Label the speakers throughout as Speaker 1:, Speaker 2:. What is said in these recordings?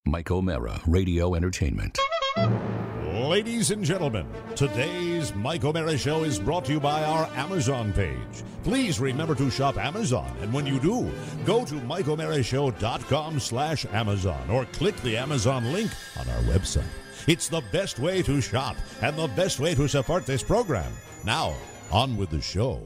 Speaker 1: Mike O'Mara, Radio Entertainment.
Speaker 2: Ladies and gentlemen, today's Mike O'Mara Show is brought to you by our Amazon page. Please remember to shop Amazon, and when you do, go to MikeO'MaraShow.com/Amazon or click the Amazon link on our website. It's the best way to shop and the best way to support this program. Now, on with the show.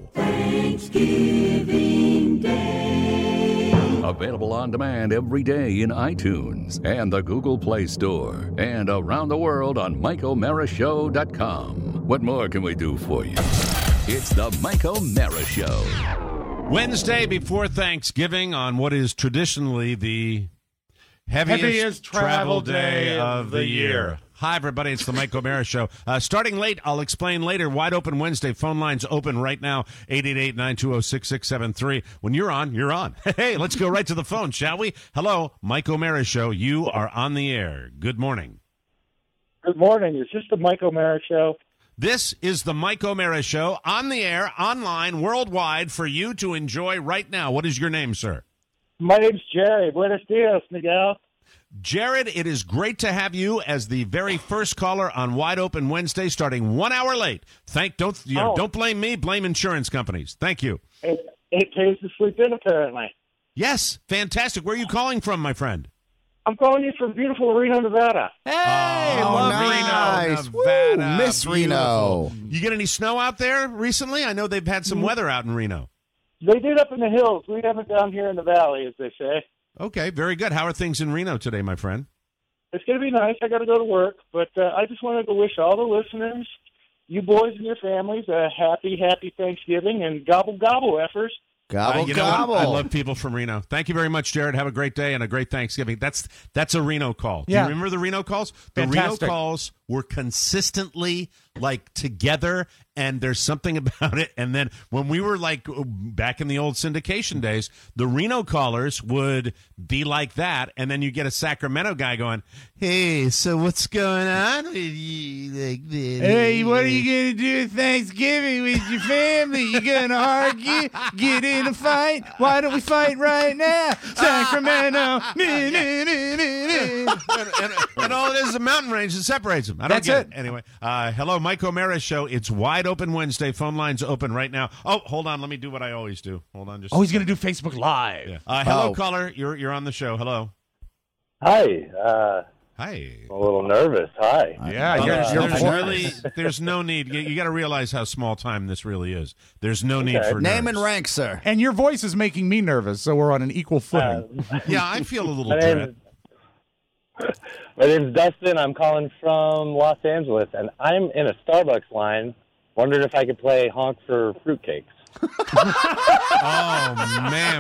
Speaker 3: Thanksgiving Day.
Speaker 1: Available on demand every day in iTunes and the Google Play Store and around the world on MikeO'MaraShow.com. What more can we do for you? It's the Mike O'Mara Show.
Speaker 4: Wednesday before Thanksgiving on what is traditionally the heaviest travel day of the year. Hi, everybody. It's the Mike O'Mara Show. Starting late, I'll explain later. Wide Open Wednesday. Phone lines open right now, 888-920-6673. When you're on, you're on. Hey, let's go right to the phone, shall we? Hello, Mike O'Mara Show. You are on the air. Good morning.
Speaker 5: Good morning. Is this the Mike O'Mara Show?
Speaker 4: This is the Mike O'Mara Show, on the air, online, worldwide, for you to enjoy right now. What is your name, sir?
Speaker 5: My name's Jerry. Buenos dias, Miguel.
Speaker 4: Jared, it is great to have you as the very first caller on Wide Open Wednesday, starting 1 hour late. Don't blame me, blame insurance companies. Thank you.
Speaker 5: It pays to sleep in, apparently.
Speaker 4: Yes, fantastic. Where are you calling from, my friend?
Speaker 5: I'm calling you from beautiful Reno, Nevada.
Speaker 6: Hey, love
Speaker 3: nice.
Speaker 4: Reno, Nevada.
Speaker 3: Woo, Miss
Speaker 4: Beautiful.
Speaker 3: Reno.
Speaker 4: You get any snow out there recently? I know they've had some weather out in Reno.
Speaker 5: They did up in the hills. We haven't down here in the valley, as they say.
Speaker 4: Okay, very good. How are things in Reno today, my friend?
Speaker 5: It's going to be nice. I got to go to work, but I just wanted to wish all the listeners, you boys and your families, a happy Thanksgiving, and gobble gobble, effers.
Speaker 3: Gobble,
Speaker 4: You know what?
Speaker 3: gobble.
Speaker 4: I love people from Reno. Thank you very much, Jared. Have a great day and a great Thanksgiving. That's a Reno call. Do
Speaker 6: Yeah.
Speaker 4: you remember the Reno calls? The
Speaker 6: Fantastic.
Speaker 4: Reno calls were consistently together, and there's something about it. And then when we were back in the old syndication days, the Reno callers would be like that, and then you get a Sacramento guy going, "Hey, so what's going on with you?"
Speaker 6: Hey, what are you going to do at Thanksgiving with your family? You going to argue? Get in a fight? Why don't we fight right now? Sacramento.
Speaker 4: and all it is a mountain range that separates them. I don't
Speaker 6: That's
Speaker 4: get
Speaker 6: it.
Speaker 4: Anyway, hello, Mike O'Mara Show. It's Wide Open Wednesday. Phone lines open right now. Oh, hold on. Let me do what I always do. Hold on.
Speaker 6: Oh, he's going to do Facebook Live.
Speaker 4: Yeah. Hello,
Speaker 3: Oh.
Speaker 4: caller. You're on the show. Hello.
Speaker 7: Hi.
Speaker 4: Hi.
Speaker 7: I'm a little nervous. Hi.
Speaker 6: Yeah,
Speaker 4: There's no need. You got to realize how small time this really is. There's no need
Speaker 7: Okay.
Speaker 4: for
Speaker 3: Name
Speaker 4: nerves.
Speaker 3: and rank, sir.
Speaker 6: And your voice is making me nervous, so we're on an equal footing.
Speaker 4: Yeah, I feel a little
Speaker 7: My
Speaker 4: dread.
Speaker 7: name's Dustin. I'm calling from Los Angeles, and I'm in a Starbucks line. Wondered if I could play honk for fruitcakes.
Speaker 4: Oh man,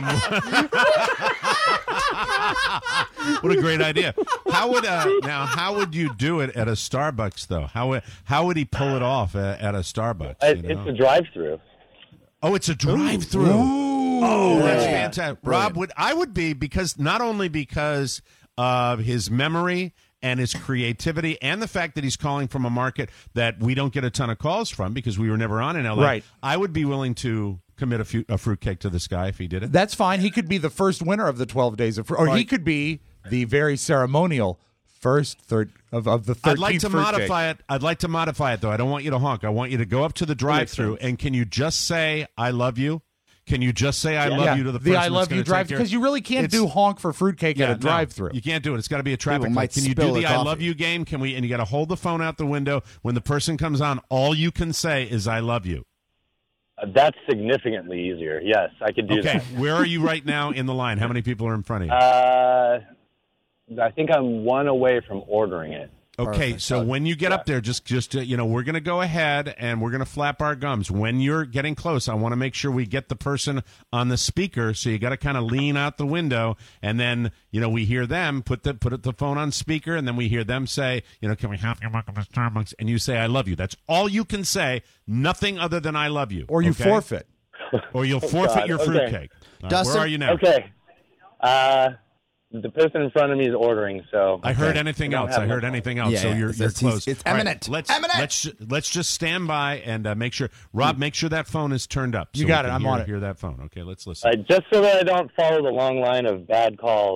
Speaker 4: what a great idea! How would you do it at a Starbucks though? How would he pull it off at a Starbucks?
Speaker 7: It's a drive-through.
Speaker 4: Oh, it's a drive-through. Oh, that's
Speaker 7: Yeah.
Speaker 4: fantastic. Rob, I would be because not only because of his memory and his creativity and the fact that he's calling from a market that we don't get a ton of calls from because we were never on in LA.
Speaker 6: Right.
Speaker 4: I would be willing to commit a fruitcake to this guy if he did it.
Speaker 6: That's fine. He could be the first winner of the 12 days of fruit, or he could be the very ceremonial third of the 13th
Speaker 4: I'd like to modify it. I'd like to modify it though. I don't want you to honk. I want you to go up to the drive-through and can you just say I love you? Can you just say I love you to the person
Speaker 6: I love
Speaker 4: that's gonna
Speaker 6: you drive
Speaker 4: take
Speaker 6: because you really can't
Speaker 4: It's-
Speaker 6: do honk for fruitcake at a
Speaker 4: no,
Speaker 6: drive-through.
Speaker 4: you can't do it. It's got to be a traffic
Speaker 3: People
Speaker 4: light.
Speaker 3: might
Speaker 4: Can you
Speaker 3: spill
Speaker 4: do
Speaker 3: the
Speaker 4: the I
Speaker 3: coffee.
Speaker 4: love you game? Can we? And you got to hold the phone out the window when the person comes on. All you can say is I love you.
Speaker 7: That's significantly easier. Yes, I could do
Speaker 4: Okay,
Speaker 7: that.
Speaker 4: where are you right now in the line? How many people are in front of you?
Speaker 7: I think I'm one away from ordering it.
Speaker 4: Okay,
Speaker 3: Perfect.
Speaker 4: so when you get up there, just we're going to go ahead and we're going to flap our gums. When you're getting close, I want to make sure we get the person on the speaker. So you got to kind of lean out the window, and then we hear them put the phone on speaker, and then we hear them say, can we have you welcome to Starbucks? And you say, I love you. That's all you can say. Nothing other than I love you.
Speaker 6: Or you
Speaker 4: okay?
Speaker 6: forfeit.
Speaker 4: Or you'll forfeit
Speaker 7: God.
Speaker 4: your
Speaker 7: Okay.
Speaker 4: fruitcake. All right,
Speaker 3: Dustin-
Speaker 4: where are you now?
Speaker 7: Okay. The person in front of me is ordering, so
Speaker 4: I heard anything
Speaker 7: I don't
Speaker 4: else.
Speaker 7: have
Speaker 4: I heard
Speaker 7: enough.
Speaker 4: anything else.
Speaker 3: Yeah,
Speaker 4: so
Speaker 3: yeah.
Speaker 4: you're
Speaker 3: It's-
Speaker 4: close.
Speaker 3: it's
Speaker 4: All right,
Speaker 3: eminent.
Speaker 4: let's
Speaker 3: Eminent.
Speaker 4: let's just stand by and make sure. Rob, make sure that phone is turned up. So
Speaker 6: You got
Speaker 4: we
Speaker 6: it.
Speaker 4: can
Speaker 6: I'm on it.
Speaker 4: Hear that phone. Okay, let's listen.
Speaker 7: Just so that I don't follow the long line of bad calls,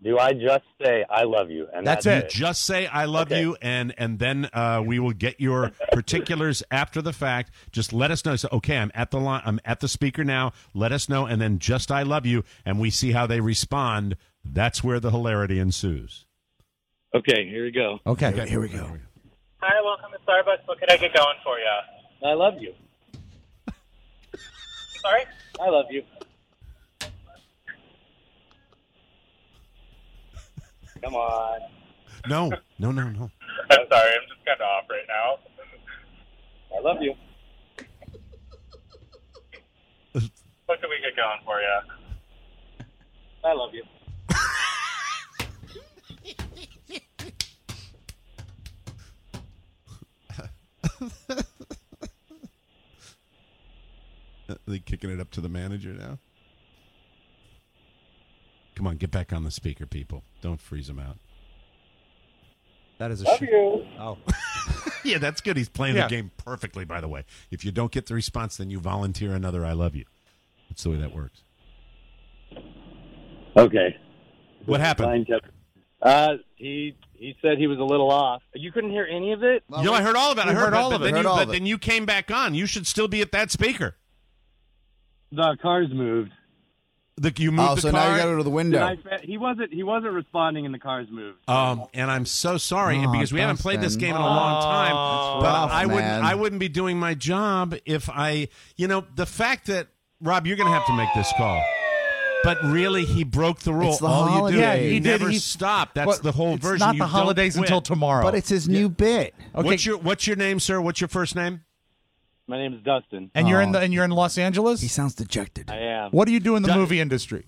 Speaker 7: Do I just say I love you? And
Speaker 6: That's
Speaker 7: that's
Speaker 6: it.
Speaker 4: Just say I love
Speaker 7: Okay.
Speaker 4: you, and then we will get your particulars after the fact. Just let us know. So, okay, I'm at the line. I'm at the speaker now. Let us know, and then just I love you, and we see how they respond. That's where the hilarity ensues.
Speaker 5: Okay, here we go.
Speaker 6: Okay, here we go.
Speaker 5: Hi, welcome to Starbucks. What can I get going for you?
Speaker 7: I love you.
Speaker 5: Sorry?
Speaker 7: I love you. Come on.
Speaker 4: No.
Speaker 5: I'm sorry, I'm just kind of off right now.
Speaker 7: I love you.
Speaker 5: What can we get going for you?
Speaker 7: I love you.
Speaker 4: Are they kicking it up to the manager now? Come on, get back on the speaker, people. Don't freeze them out.
Speaker 6: That is a
Speaker 7: Love you.
Speaker 6: Oh,
Speaker 4: Yeah, that's good. He's playing
Speaker 6: Yeah.
Speaker 4: the game perfectly, by the way. If you don't get the response, then you volunteer another I love you. That's the way that works.
Speaker 7: Okay.
Speaker 4: What happened?
Speaker 7: He said he was a little off. You couldn't hear any of it?
Speaker 4: You know, I heard all of it. I
Speaker 6: we heard all of it.
Speaker 4: Then
Speaker 6: Heard
Speaker 4: you,
Speaker 6: all
Speaker 4: but
Speaker 6: of it.
Speaker 4: then you came back on. You should still be at that speaker.
Speaker 7: The cars moved.
Speaker 4: You moved the
Speaker 6: so
Speaker 4: car.
Speaker 6: now you got to go to the window.
Speaker 7: He wasn't responding, and the cars moved.
Speaker 4: And I'm so sorry, and
Speaker 6: Oh,
Speaker 4: because we haven't played this
Speaker 6: Dustin.
Speaker 4: game in a long time. But
Speaker 6: rough, man.
Speaker 4: I wouldn't be doing my job if I, the fact that Rob, you're going to have to make this call. But really, he broke the rule.
Speaker 6: It's the
Speaker 4: All you do,
Speaker 6: holidays. Yeah,
Speaker 4: he
Speaker 6: he did.
Speaker 4: never
Speaker 6: He-
Speaker 4: stop. That's
Speaker 6: But
Speaker 4: the whole
Speaker 6: it's
Speaker 4: version.
Speaker 6: not
Speaker 4: You
Speaker 6: the
Speaker 4: don't
Speaker 6: holidays
Speaker 4: quit.
Speaker 6: until tomorrow.
Speaker 3: But it's his new bit.
Speaker 6: okay.
Speaker 4: What's your name, sir? What's your first name?
Speaker 7: My name is Dustin.
Speaker 6: and you're in Los Angeles.
Speaker 3: He sounds dejected.
Speaker 7: I am.
Speaker 6: What do you do in the
Speaker 4: Du-
Speaker 6: movie industry?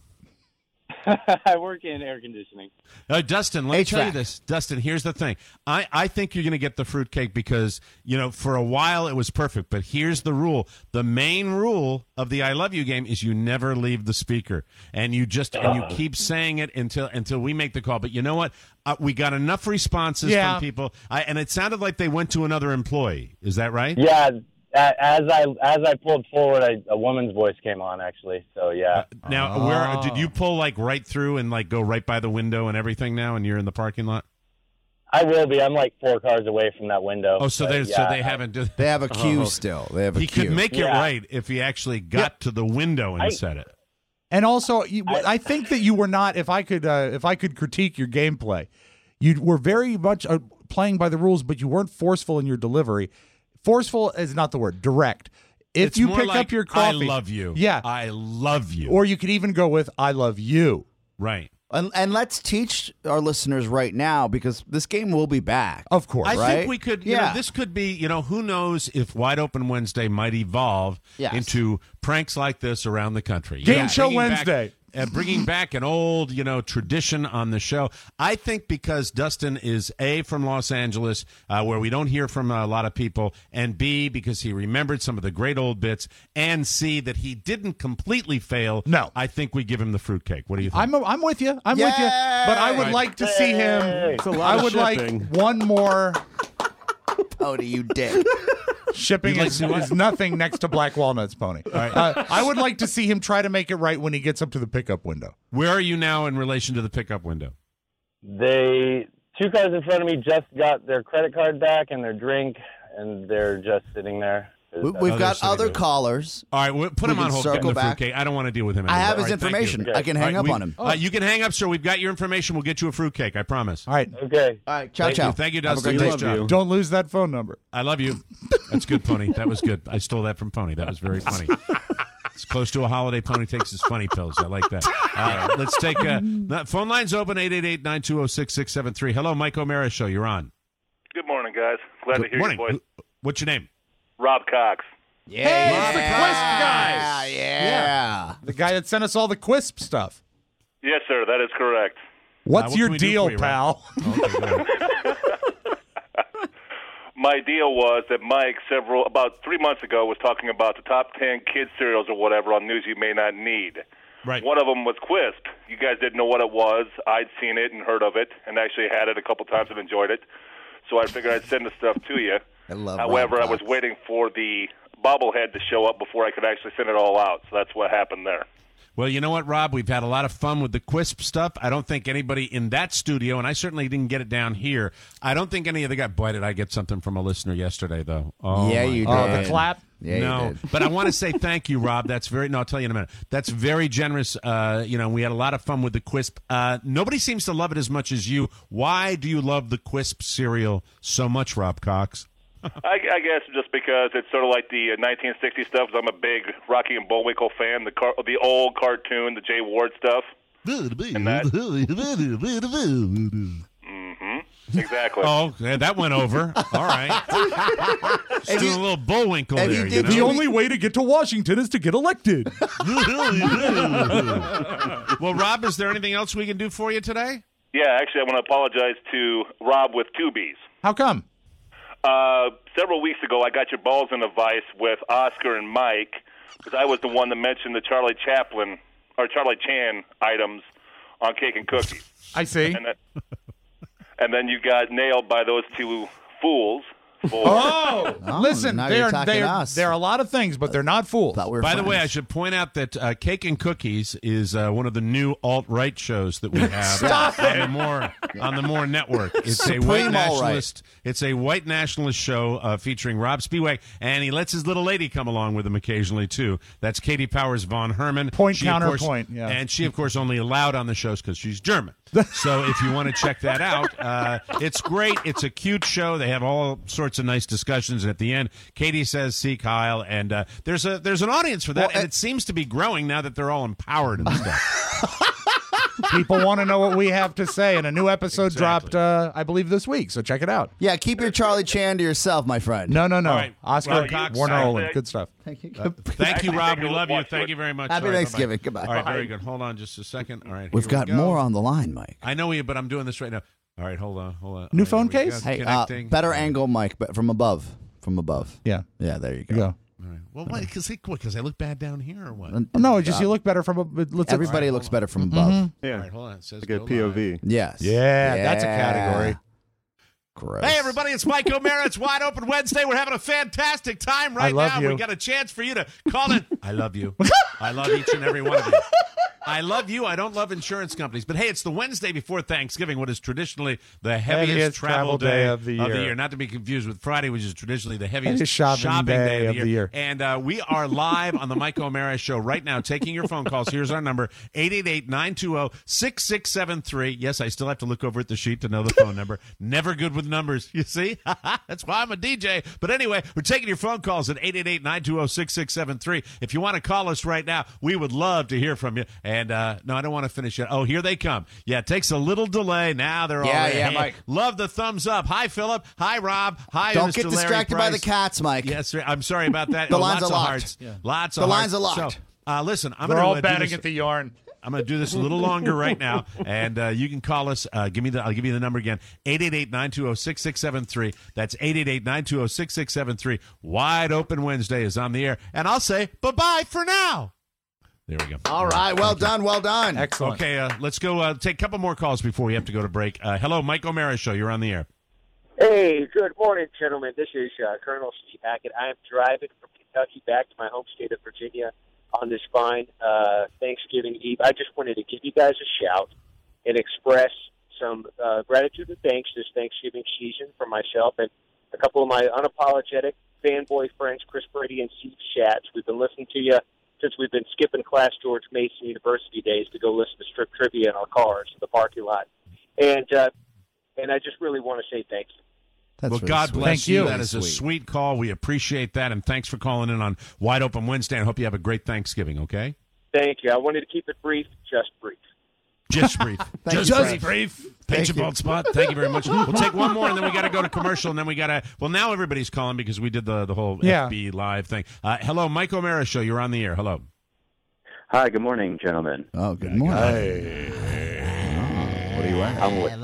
Speaker 7: I work in air conditioning.
Speaker 4: Dustin, let me tell you
Speaker 3: HVAC.
Speaker 4: this. Dustin, here's the thing. I think you're going to get the fruitcake because, for a while it was perfect. But here's the rule. The main rule of the I Love You game is you never leave the speaker. And you keep saying it until we make the call. But you know what? We got enough responses from people. And it sounded like they went to another employee. Is that right?
Speaker 7: Yeah, as I pulled forward, a woman's voice came on, actually. So, yeah.
Speaker 4: Now, where did you pull right through and go right by the window and everything now and you're in the parking lot?
Speaker 7: I will be. I'm 4 cars away from that window.
Speaker 4: Oh, so
Speaker 7: but,
Speaker 4: they haven't.
Speaker 3: They have a queue still. They have a
Speaker 4: He
Speaker 3: queue.
Speaker 4: could make it
Speaker 7: Yeah.
Speaker 4: right if he actually got to the window and said it.
Speaker 6: And also, I think that you were not. If I could critique your gameplay, you were very much playing by the rules, but you weren't forceful in your delivery. Forceful is not the word. Direct. If
Speaker 4: It's
Speaker 6: you
Speaker 4: more
Speaker 6: pick
Speaker 4: like,
Speaker 6: up your coffee,
Speaker 4: I love you.
Speaker 6: Yeah,
Speaker 4: I love you.
Speaker 6: or you could even go with "I love you."
Speaker 4: Right.
Speaker 3: And let's teach our listeners right now because this game will be back.
Speaker 6: Of course,
Speaker 4: I
Speaker 3: right?
Speaker 4: think we could,
Speaker 3: Yeah.
Speaker 4: this could be, who knows if Wide Open Wednesday might evolve
Speaker 3: Yes.
Speaker 4: into pranks like this around the country.
Speaker 6: Game Show
Speaker 4: bringing back-
Speaker 6: Wednesday.
Speaker 4: bringing back an old, tradition on the show. I think because Dustin is A, from Los Angeles, where we don't hear from a lot of people, and B, because he remembered some of the great old bits, and C, that he didn't completely fail.
Speaker 6: No.
Speaker 4: I think we give him the fruitcake. What do you think?
Speaker 6: I'm with you. I'm with you. But I would like to see him.
Speaker 7: It's
Speaker 8: a lot
Speaker 6: I
Speaker 8: of
Speaker 6: would
Speaker 8: shipping.
Speaker 6: like one more.
Speaker 3: Oh, do you dick?
Speaker 6: Shipping
Speaker 4: You'd like
Speaker 6: is,
Speaker 4: to do what?
Speaker 6: is nothing next to Black Walnuts, Pony. I would like to see him try to make it right when he gets up to the pickup window.
Speaker 4: Where are you now in relation to the pickup window?
Speaker 7: 2 cars in front of me just got their credit card back and their drink, and they're just sitting there.
Speaker 3: We've got other callers.
Speaker 4: All right, we'll put
Speaker 3: We
Speaker 4: him on
Speaker 3: can
Speaker 4: hold. Get him
Speaker 3: circle
Speaker 4: the
Speaker 3: back.
Speaker 4: fruitcake. I don't want to deal with him
Speaker 3: I
Speaker 4: anymore.
Speaker 3: have his
Speaker 4: All right, thank you.
Speaker 3: information. I can hang
Speaker 4: All
Speaker 3: up
Speaker 4: right,
Speaker 3: on him.
Speaker 4: You can hang up, sir. We've got your information. We'll get you a fruitcake. I promise.
Speaker 6: All right.
Speaker 7: Okay.
Speaker 3: All right, ciao, ciao.
Speaker 4: Thank you,
Speaker 3: Have a
Speaker 4: Dustin.
Speaker 3: great
Speaker 4: Nice
Speaker 3: day.
Speaker 4: job.
Speaker 6: Don't lose that phone number.
Speaker 4: I love you. That's good, Pony. That was good. I stole that from Pony. That was very funny. It's close to a holiday. Pony takes his funny pills. I like that. Let's take phone lines open 888-920-6673. Hello, Mike O'Mara Show. You're on.
Speaker 9: Good morning, guys. Glad to hear
Speaker 4: Morning.
Speaker 9: your voice.
Speaker 4: What's your name?
Speaker 9: Rob Cox.
Speaker 3: Yeah.
Speaker 6: the Quisp guy.
Speaker 3: Yeah.
Speaker 6: The guy that sent us all the Quisp stuff.
Speaker 9: Yes, sir. That is correct.
Speaker 6: What's
Speaker 4: what
Speaker 6: your
Speaker 4: can we do
Speaker 6: deal,
Speaker 4: for you,
Speaker 6: pal?
Speaker 4: Okay, go ahead.
Speaker 9: My deal was that Mike, about 3 months ago, was talking about the top 10 kids cereals or whatever on News You May Not Need.
Speaker 4: Right.
Speaker 9: One of them was Quisp. You guys didn't know what it was. I'd seen it and heard of it, and actually had it a couple times and enjoyed it. So I figured I'd send the stuff to you.
Speaker 3: I love
Speaker 9: However,
Speaker 3: Rob
Speaker 9: I was
Speaker 3: Cox.
Speaker 9: waiting for the bobblehead to show up before I could actually send it all out. So that's what happened there.
Speaker 4: Well, you know what, Rob? We've had a lot of fun with the Quisp stuff. I don't think anybody in that studio, and I certainly didn't get it down here, I don't think any of the guys... Boy, did I get something from a listener yesterday, though. Oh,
Speaker 3: Yeah,
Speaker 4: my
Speaker 3: you
Speaker 4: God.
Speaker 3: did.
Speaker 6: The clap.
Speaker 3: Yeah,
Speaker 4: No,
Speaker 3: you did.
Speaker 4: but I want to say thank you, Rob. That's very... No, I'll tell you in a minute. That's very generous. We had a lot of fun with the Quisp. Nobody seems to love it as much as you. Why do you love the Quisp cereal so much, Rob Cox?
Speaker 9: I guess just because it's sort of like the 1960 stuff. 'Cause I'm a big Rocky and Bullwinkle fan. The old cartoon, the Jay Ward stuff. And that. Exactly.
Speaker 4: Oh, yeah, that went over. All right. Just doing a little Bullwinkle
Speaker 3: have
Speaker 4: there.
Speaker 3: you did
Speaker 4: know?
Speaker 6: The only way to get to Washington is to get elected.
Speaker 4: Well, Rob, is there anything else we can do for you today?
Speaker 9: Yeah, actually, I want to apologize to Rob with 2 Bs.
Speaker 6: How come?
Speaker 9: Several weeks ago, I got your balls in a vice with Oscar and Mike because I was the one that mentioned the Charlie Chan items on Cake and Cookies.
Speaker 6: I see.
Speaker 9: And then you got nailed by those 2 fools.
Speaker 6: Oh, listen,
Speaker 3: now
Speaker 6: they're
Speaker 3: you're attacking us.
Speaker 6: they're a lot of things, but they're not fools.
Speaker 3: Thought we were
Speaker 4: By the way,
Speaker 3: friends.
Speaker 4: I should point out that Cake and Cookies is one of the new alt-right shows that we have on the More network. It's a white
Speaker 3: Supreme
Speaker 4: nationalist. It's a white nationalist show featuring Rob Spiewak, and he lets his little lady come along with him occasionally too. That's Katie Powers von Herman.
Speaker 6: Point,
Speaker 4: She, of course-
Speaker 6: counterpoint, yeah.
Speaker 4: and she, of course, only allowed on the shows because she's German. So if you want to check that out, it's great. It's a cute show. They have all sorts of nice discussions. And at the end, Katie says, "See Kyle," and there's an audience for that, and it seems to be growing now that they're all empowered and stuff.
Speaker 6: People want to know what we have to say, and a new episode
Speaker 4: Exactly.
Speaker 6: dropped, I believe, this week. So check it out.
Speaker 3: Yeah, keep your Charlie Chan to yourself, my friend.
Speaker 6: No.
Speaker 4: All right.
Speaker 6: Oscar
Speaker 4: Rob Cox,
Speaker 6: Warner
Speaker 4: I
Speaker 6: Olin,
Speaker 9: think-
Speaker 6: good stuff.
Speaker 3: Thank you.
Speaker 4: Thank you, Rob. We
Speaker 9: Actually,
Speaker 4: love you.
Speaker 9: watch
Speaker 4: Thank
Speaker 9: it.
Speaker 4: you very much.
Speaker 3: Happy
Speaker 4: All right,
Speaker 3: Thanksgiving.
Speaker 4: bye-bye.
Speaker 3: Goodbye.
Speaker 4: All right, very good. Hold on just a second. All right,
Speaker 3: We've
Speaker 4: here
Speaker 3: got
Speaker 4: we go.
Speaker 3: more on the line, Mike.
Speaker 4: I know you, but I'm doing this right now. All right, hold on.
Speaker 6: New
Speaker 4: All right,
Speaker 6: phone
Speaker 4: here we
Speaker 6: case?
Speaker 4: go.
Speaker 3: Hey,
Speaker 4: Connecting.
Speaker 3: better angle, Mike, but from above. From above.
Speaker 6: Yeah,
Speaker 3: Yeah, there you go.
Speaker 6: go.
Speaker 4: All right. Well, why? Because I look bad down here, or what?
Speaker 6: No, just you look better from a. Let's
Speaker 3: Everybody looks better from above.
Speaker 4: All
Speaker 8: Yeah,
Speaker 4: right, hold on. It says
Speaker 8: like a
Speaker 4: go
Speaker 8: POV.
Speaker 4: live.
Speaker 3: Yes.
Speaker 6: Yeah, that's a category.
Speaker 3: Gross.
Speaker 4: Hey, everybody, it's Mike O'Mara. It's Wide Open Wednesday. We're having a fantastic time right
Speaker 6: I love
Speaker 4: now.
Speaker 6: you.
Speaker 4: We got a chance for you to call in. I love you. I love each and every one of you. I love you. I don't love insurance companies. But, hey, it's the Wednesday before Thanksgiving, what is traditionally the heaviest travel day
Speaker 6: of the year.
Speaker 4: Not to be confused with Friday, which is traditionally the heaviest
Speaker 6: Heaviest shopping day of the year.
Speaker 4: And we are live on the Mike O'Mara Show right now, taking your phone calls. Here's our number, 888-920-6673. Yes, I still have to look over at the sheet to know the phone number. Never good with numbers, you see? That's why I'm a DJ. But anyway, we're taking your phone calls at 888-920-6673. If you want to call us right now, we would love to hear from you. And, no, I don't want to finish yet. Oh, here they come. Yeah, it takes a little delay. Now they're all
Speaker 3: Yeah,
Speaker 4: there.
Speaker 3: yeah,
Speaker 4: Hey,
Speaker 3: Mike.
Speaker 4: Love the thumbs up. Hi, Philip. Hi, Rob. Hi,
Speaker 3: Don't
Speaker 4: Mr.
Speaker 3: get
Speaker 4: Larry
Speaker 3: distracted by the
Speaker 4: Price.
Speaker 3: cats, Mike.
Speaker 4: Yes, sir. I'm sorry about that.
Speaker 3: The lines
Speaker 4: lots
Speaker 3: are
Speaker 4: of
Speaker 3: locked.
Speaker 4: hearts.
Speaker 3: Yeah.
Speaker 4: Lots of
Speaker 3: The
Speaker 4: hearts.
Speaker 3: lines are locked.
Speaker 4: So, listen, I'm
Speaker 6: They're
Speaker 4: going
Speaker 6: all
Speaker 4: to
Speaker 6: batting at the yarn.
Speaker 4: I'm going to do this a little longer right now, and you can call us. I'll give you the number again, 888-920-6673. That's 888-920-6673. Wide Open Wednesday is on the air, and I'll say bye-bye for now. There we go.
Speaker 3: All right. Well done. Well done.
Speaker 6: Excellent.
Speaker 4: Okay, let's go take a couple more calls before we have to go to break. Hello, Mike O'Mara Show. You're on the air.
Speaker 10: Hey, good morning, gentlemen. This is Colonel Steve Hackett. I am driving from Kentucky back to my home state of Virginia on this fine Thanksgiving Eve. I just wanted to give you guys a shout and express some gratitude and thanks this Thanksgiving season for myself and a couple of my unapologetic fanboy friends, Chris Brady and Steve Schatz. We've been listening to you since we've been skipping class George Mason University days to go listen to strip trivia in our cars in the parking lot. And I just really want to say thank you.
Speaker 3: That's
Speaker 4: Well,
Speaker 3: really
Speaker 4: God
Speaker 3: sweet.
Speaker 4: bless
Speaker 6: Thank
Speaker 4: you.
Speaker 6: you.
Speaker 4: That is a sweet call. We appreciate that, and thanks for calling in on Wide Open Wednesday, and hope you have a great Thanksgiving, okay?
Speaker 10: Thank you. I wanted to keep it brief, just brief.
Speaker 4: Just brief.
Speaker 3: Thank you,
Speaker 4: brief. Paint your bald spot. Thank you very much. We'll take one more, and then we got to go to commercial, and then we got to... Well, now everybody's calling because we did the whole
Speaker 6: Yeah.
Speaker 4: FB Live thing. Hello, Mike O'Mara Show. You're on the air. Hello.
Speaker 8: Hi, good morning, gentlemen.
Speaker 3: Oh, good morning. What are you wearing?
Speaker 8: I'm with,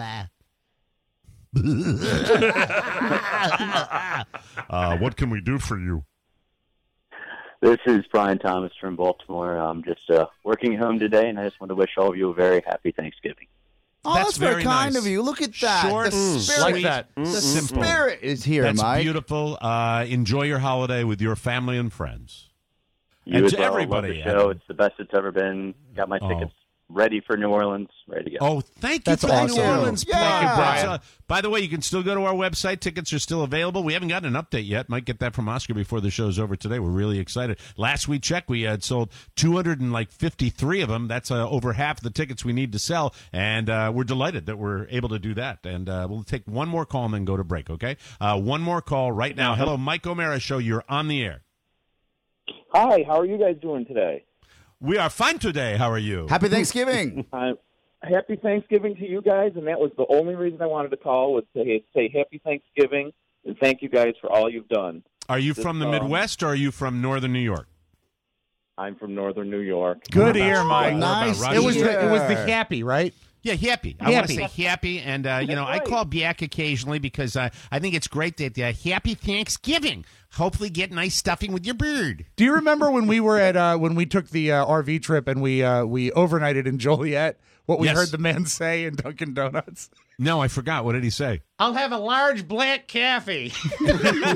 Speaker 4: What can we do for you?
Speaker 8: this is Brian Thomas from Baltimore. I'm just working home today, and I just want to wish all of you a very happy Thanksgiving.
Speaker 3: Oh,
Speaker 4: That's
Speaker 3: that's very
Speaker 4: very
Speaker 3: kind
Speaker 4: nice.
Speaker 3: of you. Look at that.
Speaker 4: Short,
Speaker 3: the spirit,
Speaker 6: Like that.
Speaker 3: The
Speaker 4: simple.
Speaker 3: spirit is here,
Speaker 4: That's
Speaker 3: Mike.
Speaker 4: beautiful. Enjoy your holiday with your family and friends.
Speaker 8: You
Speaker 4: And
Speaker 8: as
Speaker 4: to
Speaker 8: well.
Speaker 4: everybody,
Speaker 8: Love the show. It's the best it's ever been. Got my tickets ready for New Orleans, ready to go.
Speaker 4: Oh, thank you
Speaker 6: That's
Speaker 4: for the
Speaker 6: awesome.
Speaker 4: New Orleans plug.
Speaker 3: Yeah.
Speaker 4: That's, by the way, you can still go to our website. Tickets are still available. We haven't gotten an update yet. Might get that from Oscar before the show's over today. We're really excited. Last we checked, we had sold 253 of them. That's over half the tickets we need to sell, and we're delighted that we're able to do that. And we'll take one more call and then go to break, okay? One more call right now. Hello, Mike O'Mara Show. You're on the air.
Speaker 11: Hi, how are you guys doing today?
Speaker 4: We are fine today. How are you?
Speaker 3: Happy Thanksgiving.
Speaker 11: Happy Thanksgiving to you guys, and that was the only reason I wanted to call was to say Happy Thanksgiving and thank you guys for all you've done.
Speaker 4: Are you from the Midwest or are you from Northern New York?
Speaker 11: I'm from Northern New York.
Speaker 6: Good ear, Mike.
Speaker 3: Nice.
Speaker 6: It was the happy, right?
Speaker 4: Yeah, happy. I want to say happy, and I call back occasionally because I think it's great that happy Thanksgiving. Hopefully, get nice stuffing with your bird.
Speaker 6: Do you remember when we were at when we took the RV trip and we overnighted in Joliet? What we heard the man say in Dunkin' Donuts?
Speaker 4: No, I forgot. What did he say?
Speaker 6: I'll have a large black coffee.
Speaker 4: Do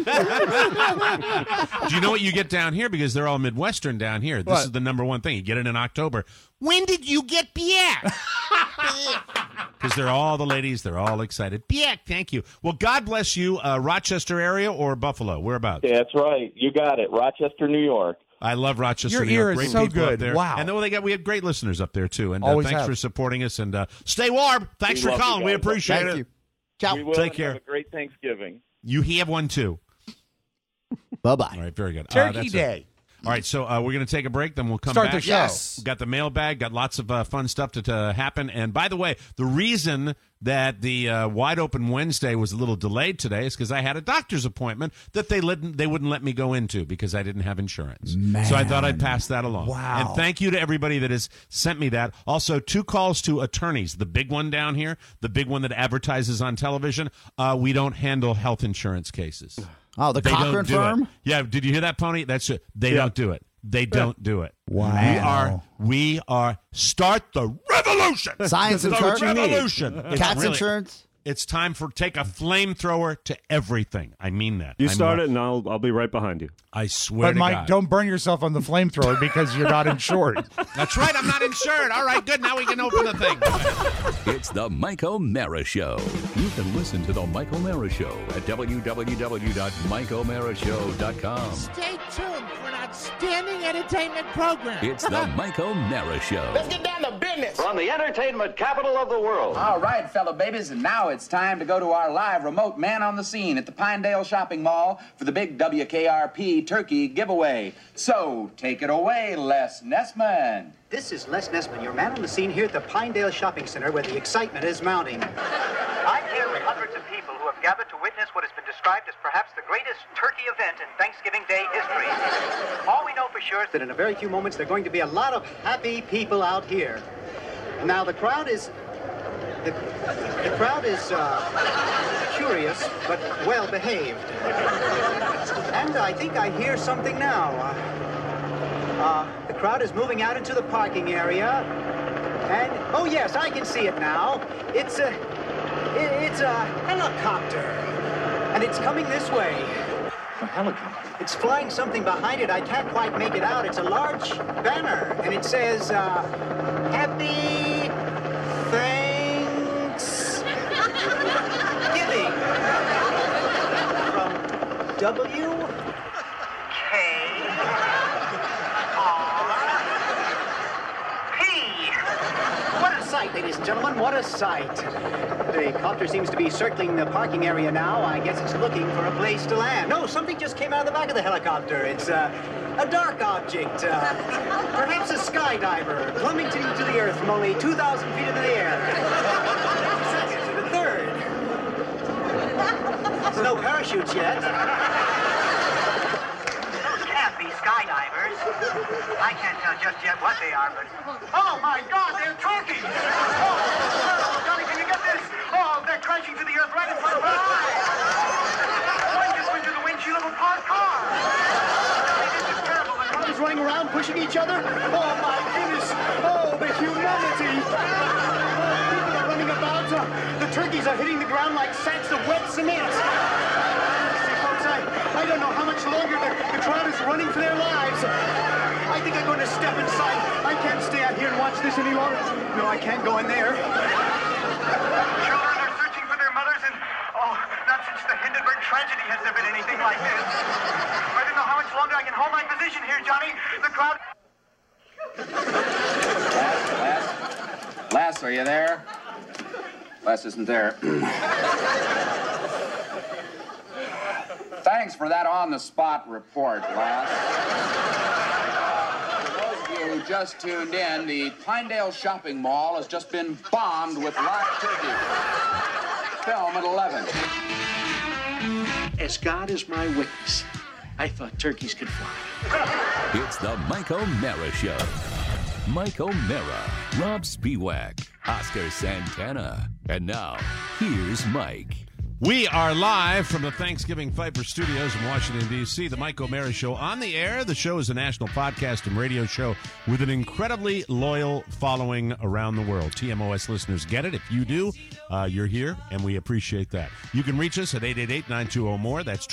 Speaker 4: you know what you get down here? Because they're all Midwestern down here. This is the number one thing. You get it in October. When did you get back? Because they're all the ladies. They're all excited. Back, thank you. Well, God bless you. Rochester area or Buffalo? Whereabouts?
Speaker 11: That's right. You got it. Rochester, New York.
Speaker 4: I love Rochester.
Speaker 6: Your
Speaker 4: New York.
Speaker 6: ear is
Speaker 4: Great
Speaker 6: so
Speaker 4: people up
Speaker 6: good.
Speaker 4: there.
Speaker 6: Wow.
Speaker 4: And then we have great listeners up there too. And
Speaker 6: Always
Speaker 4: thanks
Speaker 6: have.
Speaker 4: for supporting us. And stay warm. Thanks for
Speaker 11: love
Speaker 4: calling.
Speaker 11: you
Speaker 4: We
Speaker 11: guys.
Speaker 4: appreciate
Speaker 3: Thank
Speaker 4: it.
Speaker 3: you. Ciao.
Speaker 11: We will
Speaker 4: Take
Speaker 11: and
Speaker 4: care.
Speaker 11: Have a great Thanksgiving.
Speaker 4: You have one too.
Speaker 3: Bye-bye.
Speaker 4: All right, very good.
Speaker 6: Turkey
Speaker 4: that's
Speaker 6: Day.
Speaker 4: it. All right, so we're going to take a break, then we'll come
Speaker 6: Start
Speaker 4: back.
Speaker 6: the show.
Speaker 3: Yes.
Speaker 4: We've got the mailbag, got lots of fun stuff to happen. And by the way, the reason that the Wide Open Wednesday was a little delayed today is because I had a doctor's appointment that they wouldn't let me go into because I didn't have insurance. So I thought I'd pass that along.
Speaker 6: Wow.
Speaker 4: And thank you to everybody that has sent me that. Also, 2 calls to attorneys. The big one down here, the big one that advertises on television, we don't handle health insurance cases.
Speaker 3: Oh, the
Speaker 4: They
Speaker 3: Cochran
Speaker 4: don't do
Speaker 3: firm?
Speaker 4: it. Yeah, did you hear that, Pony? That's it. They don't do it. They don't do it.
Speaker 6: Wow.
Speaker 4: We are start the revolution.
Speaker 3: Science
Speaker 4: the
Speaker 3: insurance?
Speaker 4: revolution. It's
Speaker 3: Cats
Speaker 4: really-
Speaker 3: insurance?
Speaker 4: It's time for take a flamethrower to everything. I mean that.
Speaker 12: You start it, and I'll be right behind you.
Speaker 4: I swear
Speaker 6: But
Speaker 4: to
Speaker 6: Mike,
Speaker 4: God.
Speaker 6: don't burn yourself on the flamethrower because you're not insured.
Speaker 4: That's right. I'm not insured. All right, good. Now we can open the thing.
Speaker 1: It's the Mike O'Mara Show. You can listen to the Mike O'Mara Show at www.mikeomarashow.com.
Speaker 13: Stay tuned for an outstanding entertainment program.
Speaker 1: It's the Mike O'Mara Show.
Speaker 13: Let's get down to business.
Speaker 14: From the entertainment capital of the world.
Speaker 15: All right, fellow babies, and now it's time to go to our live remote man on the scene at the Pinedale Shopping Mall for the big WKRP turkey giveaway. So, take it away, Les Nessman.
Speaker 16: This is Les Nessman, your man on the scene here at the Pinedale Shopping Center where the excitement is mounting. I'm here with hundreds of people who have gathered to witness what has been described as perhaps the greatest turkey event in Thanksgiving Day history. All we know for sure is that in a very few moments there are going to be a lot of happy people out here. Now the crowd is... The crowd is curious, but well behaved. And I think I hear something now. The crowd is moving out into the parking area. And, oh yes, I can see it now. It's a helicopter. And it's coming this way.
Speaker 14: A helicopter?
Speaker 16: It's flying something behind it. I can't quite make it out. It's a large banner. And it says, Happy Thanksgiving. From WKRP. What a sight, ladies and gentlemen, what a sight. The copter seems to be circling the parking area now. I guess it's looking for a place to land. No, something just came out of the back of the helicopter. It's a dark object, perhaps a skydiver, plummeting to the earth from only 2,000 feet into the air. Second to the third. There's no parachutes yet. Those can't be skydivers. I can't tell just yet what they are, but... Oh, my God, they're turkeys! Oh, Johnny, can you get this? Oh, they're crashing to the earth right in front of our eyes! One just went through the windshield of a parked car! This is terrible. The cars running around, pushing each other. Oh, my goodness! Oh, the humanity! People are running about. The turkeys are hitting the ground like sacks of wet cement. I don't know how much longer the crowd is running for their lives. I think I'm going to step inside. I can't stay out here and watch this any longer. No, I can't go in there. Children are searching for their mothers, and not since the Hindenburg tragedy has there been anything like this. I don't know how much longer I can hold my position here, Johnny. The crowd.
Speaker 15: Les, are you there? Les isn't there. Thanks for that on-the-spot report, Les. For those of you who just tuned in, the Pinedale Shopping Mall has just been bombed with live turkey. Film at 11.
Speaker 17: As God is my witness, I thought turkeys could fly.
Speaker 1: It's the Mike O'Mara Show. Mike O'Mara, Rob Spiewak, Oscar Santana. And now, here's Mike.
Speaker 4: We are live from the Thanksgiving Pfeiffer Studios in Washington, D.C. The Mike O'Mara Show on the air. The show is a national podcast and radio show with an incredibly loyal following around the world. TMOS listeners get it. If you do, you're here, and we appreciate that. You can reach us at 888-920-MORE. That's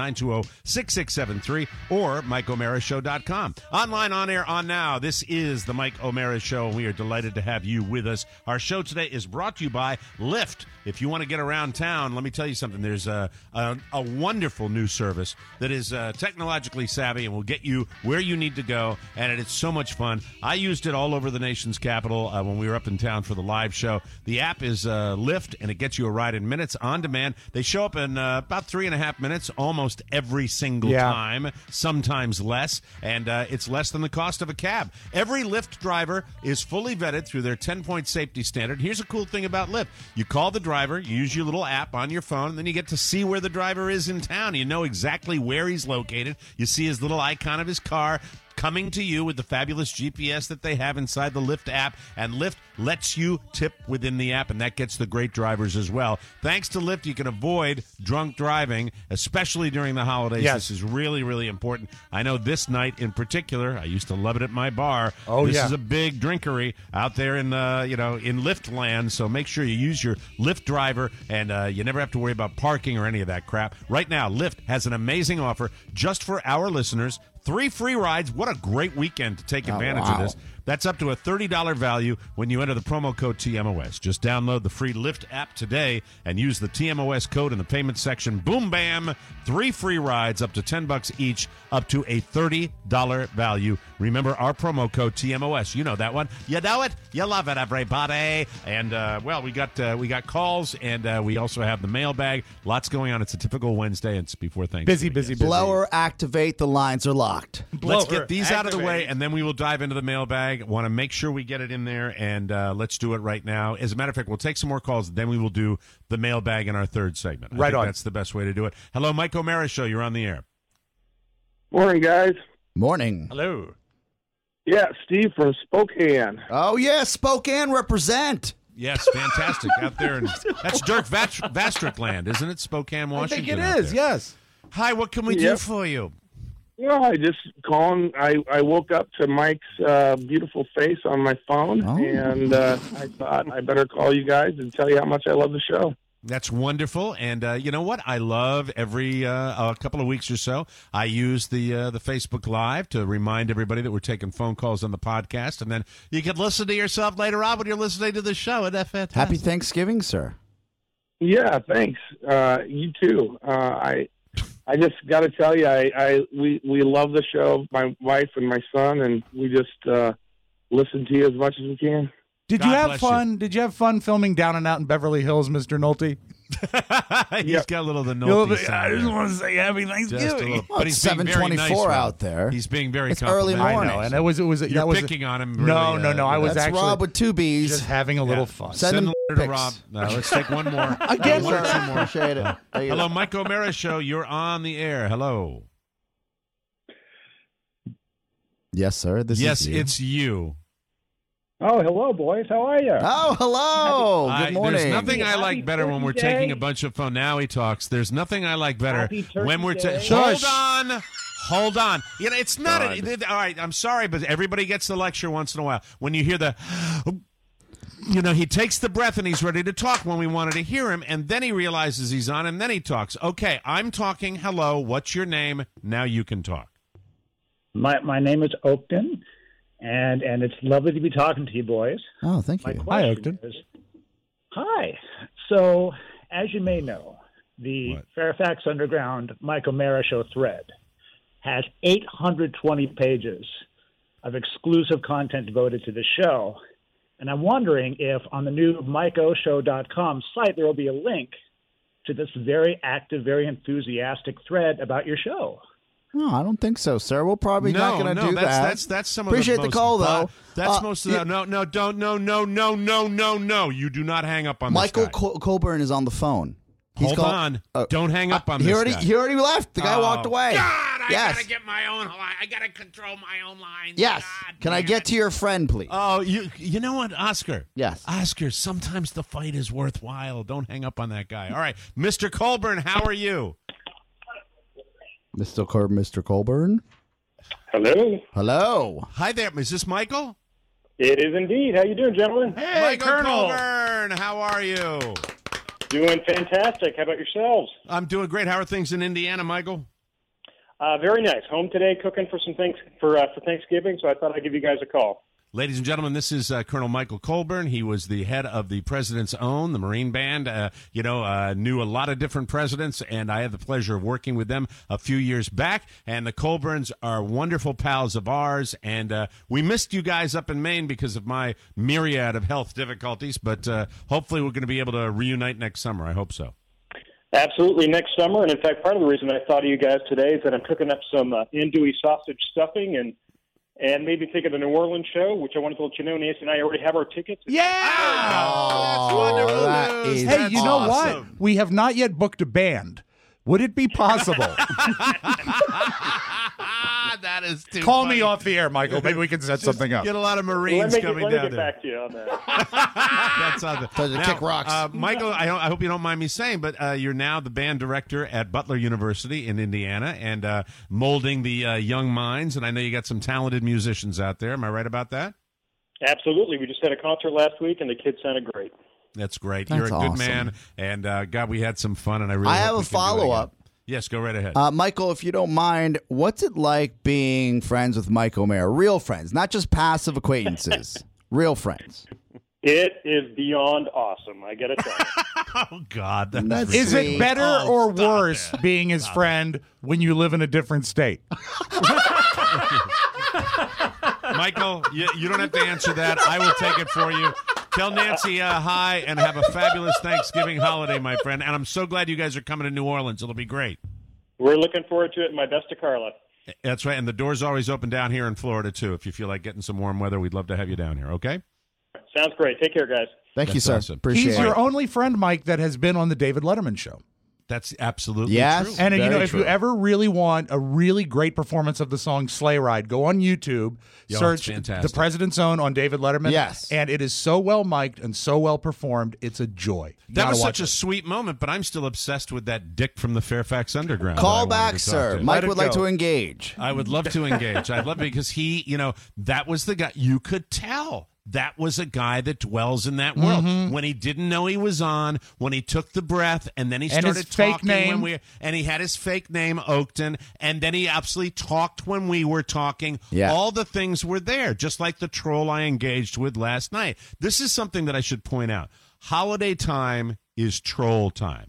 Speaker 4: 888-920-6673 or MikeO'MaraShow.com. Online, on air, on now. This is the Mike O'Mara Show, and we are delighted to have you with us. Our show today is brought to you by Lyft. If you want to get around town, let me tell you something. There's a wonderful new service that is technologically savvy and will get you where you need to go, and it's so much fun. I used it all over the nation's capital when we were up in town for the live show. The app is Lyft, and it gets you a ride in minutes on demand. They show up in about 3.5 minutes almost every single time, sometimes less, and it's less than the cost of a cab. Every Lyft driver is fully vetted through their 10-point safety standard. Here's a cool thing about Lyft. You call the driver, you use your little app on your phone, and then you get to see where the driver is in town. You know exactly where he's located. You see his little icon of his car coming to you with the fabulous GPS that they have inside the Lyft app, and Lyft lets you tip within the app, and that gets the great drivers as well. Thanks to Lyft, you can avoid drunk driving, especially during the holidays.
Speaker 6: Yes.
Speaker 4: This is really, really important. I know this night in particular, I used to love it at my bar.
Speaker 6: Oh,
Speaker 4: this
Speaker 6: yeah.
Speaker 4: is a big drinkery out there in in Lyft land, so make sure you use your Lyft driver, and you never have to worry about parking or any of that crap. Right now, Lyft has an amazing offer just for our listeners. 3 free rides. What a great weekend to take advantage of this. That's up to a $30 value when you enter the promo code TMOS. Just download the free Lyft app today and use the TMOS code in the payment section. Boom, bam. 3 free rides up to $10 each, up to a $30 value. Remember our promo code TMOS. You know that one. You know it. You love it, everybody. And, we got calls, and we also have the mailbag. Lots going on. It's a typical Wednesday. It's before Thanksgiving.
Speaker 6: Busy.
Speaker 3: Blower, activate. The lines are locked.
Speaker 4: Let's get these out of the way, and then we will dive into the mailbag. Want to make sure we get it in there, and let's do it right now. As a matter of fact, we'll take some more calls, then we will do the mailbag in our third segment. I think that's the best way to do it. Hello, Mike O'Mara Show. You're on the air.
Speaker 5: Morning, guys.
Speaker 3: Morning.
Speaker 6: Hello.
Speaker 5: Yeah, Steve from Spokane.
Speaker 3: Oh, yeah, Spokane represent.
Speaker 4: Yes, fantastic. Out there. That's Dirk Vastrick land, isn't it? Spokane, Washington.
Speaker 6: I think it is, yes.
Speaker 4: Hi, what can we do for you?
Speaker 5: Well, I just calling. I woke up to Mike's beautiful face on my phone, and I thought I better call you guys and tell you how much I love the show.
Speaker 4: That's wonderful, and you know what? I love every a couple of weeks or so, I use the Facebook Live to remind everybody that we're taking phone calls on the podcast, and then you can listen to yourself later on when you're listening to the show. Isn't that fantastic?
Speaker 3: Happy Thanksgiving, sir.
Speaker 5: Yeah, thanks. You too. I just got to tell you, we love the show, my wife and my son, and we just listen to you as much as we can.
Speaker 6: Did you have fun? Did you have fun filming Down and Out in Beverly Hills, Mr. Nolte?
Speaker 4: He's got a little of the Nolte sound.
Speaker 6: I just want to say Happy Thanksgiving.
Speaker 3: But he's 7:24 out there.
Speaker 4: He's being very
Speaker 3: It's early morning.
Speaker 6: I know, and it was
Speaker 4: You're
Speaker 6: that was
Speaker 4: picking on him.
Speaker 6: No.
Speaker 4: Really,
Speaker 6: I was
Speaker 3: That's
Speaker 6: actually
Speaker 3: Rob with 2 B's.
Speaker 6: just having a little fun.
Speaker 3: Send
Speaker 4: Send
Speaker 3: him
Speaker 4: a letter to
Speaker 3: pics.
Speaker 4: Rob. No, let's take one more.
Speaker 6: Again,
Speaker 4: one or
Speaker 6: sir.
Speaker 4: two more.
Speaker 3: Appreciate it. There you
Speaker 4: Hello,
Speaker 3: go.
Speaker 4: Mike O'Mara Show. You're on the air. Hello.
Speaker 3: Yes, sir. This is you.
Speaker 4: It's you.
Speaker 5: Oh, hello, boys. How are you?
Speaker 3: Oh, hello. Good morning.
Speaker 4: There's nothing I like
Speaker 5: Happy
Speaker 4: better when we're
Speaker 5: Turkey
Speaker 4: taking
Speaker 5: Day.
Speaker 4: a bunch of phone. Now he talks. There's nothing I like better
Speaker 5: Happy Turkey
Speaker 4: when we're
Speaker 5: Day.
Speaker 4: Hold on. You know, it's not. All right. I'm sorry, but everybody gets the lecture once in a while. When you hear the, he takes the breath and he's ready to talk when we wanted to hear him, and then he realizes he's on, and then he talks. Okay, I'm talking. Hello. What's your name? Now you can talk.
Speaker 18: My name is Oakton, and it's lovely to be talking to you boys.
Speaker 3: Oh, thank you.
Speaker 6: Hi, Oakton.
Speaker 18: Hi. So, as you may know, the Fairfax Underground Mike O'Mara Show thread has 820 pages of exclusive content devoted to the show. And I'm wondering if on the new MikeOShow.com site there will be a link to this very active, very enthusiastic thread about your show.
Speaker 3: No, I don't think so, sir. We're probably not going to do that.
Speaker 4: That's some of
Speaker 3: Appreciate
Speaker 4: the most,
Speaker 3: call, though.
Speaker 4: That's most of the no. You do not hang up on
Speaker 3: Michael
Speaker 4: this guy.
Speaker 3: Colburn is on the phone.
Speaker 4: Hold on. Don't hang up on this guy.
Speaker 3: He already left. The guy walked away.
Speaker 17: God, I
Speaker 3: yes.
Speaker 17: gotta get my own line. I gotta control my own lines.
Speaker 3: Yes.
Speaker 17: God,
Speaker 3: Can I get to your friend, please?
Speaker 4: Oh, you know what, Oscar?
Speaker 3: Yes.
Speaker 4: Oscar, sometimes the fight is worthwhile. Don't hang up on that guy. All right. Mr. Colburn, how are you?
Speaker 3: Mr. Colburn?
Speaker 19: Hello.
Speaker 3: Hello.
Speaker 4: Hi there. Is this Michael?
Speaker 19: It is indeed. How you doing, gentlemen?
Speaker 4: Hey, Michael Colburn. How are you?
Speaker 19: Doing fantastic. How about yourselves?
Speaker 4: I'm doing great. How are things in Indiana, Michael?
Speaker 19: Very nice. Home today, cooking for some things for Thanksgiving. So I thought I'd give you guys a call.
Speaker 4: Ladies and gentlemen, this is Colonel Michael Colburn. He was the head of the President's Own, the Marine Band. Knew a lot of different presidents, and I had the pleasure of working with them a few years back. And the Colburns are wonderful pals of ours, and we missed you guys up in Maine because of my myriad of health difficulties, but hopefully we're going to be able to reunite next summer. I hope so.
Speaker 19: Absolutely, next summer. And in fact, part of the reason I thought of you guys today is that I'm cooking up some andouille sausage stuffing and maybe think of the New Orleans show, which I wanted to let you know, Nancy and I already have our tickets.
Speaker 6: Yeah!
Speaker 4: That's wonderful news.
Speaker 6: Hey, you know what? We have not yet booked a band. Would it be possible?
Speaker 4: That is too
Speaker 6: Call
Speaker 4: funny.
Speaker 6: me off the air, Michael. Maybe we can set something up.
Speaker 4: Get a lot of Marines coming
Speaker 19: let
Speaker 4: down
Speaker 19: me get
Speaker 4: there.
Speaker 19: back to you on that.
Speaker 4: That's on the
Speaker 3: kick rocks.
Speaker 4: Michael, I hope you don't mind me saying, but you're now the band director at Butler University in Indiana and molding the young minds. And I know you got some talented musicians out there. Am I right about that?
Speaker 19: Absolutely. We just had a concert last week, and the kids sounded great.
Speaker 4: That's great.
Speaker 3: That's
Speaker 4: You're a good
Speaker 3: awesome.
Speaker 4: man, and God, we had some fun. And I
Speaker 3: have
Speaker 4: hope
Speaker 3: a
Speaker 4: we can do it
Speaker 3: follow-up.
Speaker 4: again. Yes, go right ahead.
Speaker 3: Michael, if you don't mind, what's it like being friends with Mike O'Mara? Real friends, not just passive acquaintances. Real friends.
Speaker 19: It is beyond awesome. I got to tell you.
Speaker 4: Oh, God.
Speaker 6: Is it better or worse being his friend when you live in a different state?
Speaker 4: Michael, you don't have to answer that. I will take it for you. Tell Nancy hi and have a fabulous Thanksgiving holiday, my friend. And I'm so glad you guys are coming to New Orleans. It'll be great.
Speaker 19: We're looking forward to it. My best to Carla.
Speaker 4: That's right. And the door's always open down here in Florida, too. If you feel like getting some warm weather, we'd love to have you down here, okay?
Speaker 19: Sounds great. Take care, guys.
Speaker 3: Thank you,
Speaker 4: That's
Speaker 3: sir.
Speaker 4: awesome.
Speaker 3: Appreciate
Speaker 6: He's
Speaker 3: it.
Speaker 6: your only friend, Mike, that has been on the David Letterman show.
Speaker 4: That's absolutely
Speaker 3: Yes.
Speaker 4: true.
Speaker 6: And
Speaker 3: Very
Speaker 6: if you
Speaker 3: true.
Speaker 6: ever really want a really great performance of the song Sleigh Ride, go on YouTube,
Speaker 4: Yo,
Speaker 6: search
Speaker 4: it's fantastic.
Speaker 6: The President's Own on David Letterman.
Speaker 3: Yes.
Speaker 6: And it is so well mic'd and so well performed. It's a joy. You
Speaker 4: That
Speaker 6: gotta
Speaker 4: was
Speaker 6: watch
Speaker 4: such a sweet moment, but I'm still obsessed with that dick from the Fairfax Underground. that I
Speaker 3: Call
Speaker 4: wanted
Speaker 3: back,
Speaker 4: to talk
Speaker 3: sir.
Speaker 4: to.
Speaker 3: Mike
Speaker 6: Let it
Speaker 3: would like
Speaker 6: go.
Speaker 3: to engage.
Speaker 4: I would love to engage. I'd love it because he, that was the guy. You could tell that was a guy that dwells in that world. When he didn't know he was on, when he took the breath, and then he
Speaker 6: And his
Speaker 4: started
Speaker 6: fake
Speaker 4: talking
Speaker 6: name.
Speaker 4: and he had his fake name, Oakton, and then he absolutely talked when we were talking.
Speaker 3: Yeah.
Speaker 4: All the things were there, just like the troll I engaged with last night. This is something that I should point out. Holiday time is troll time.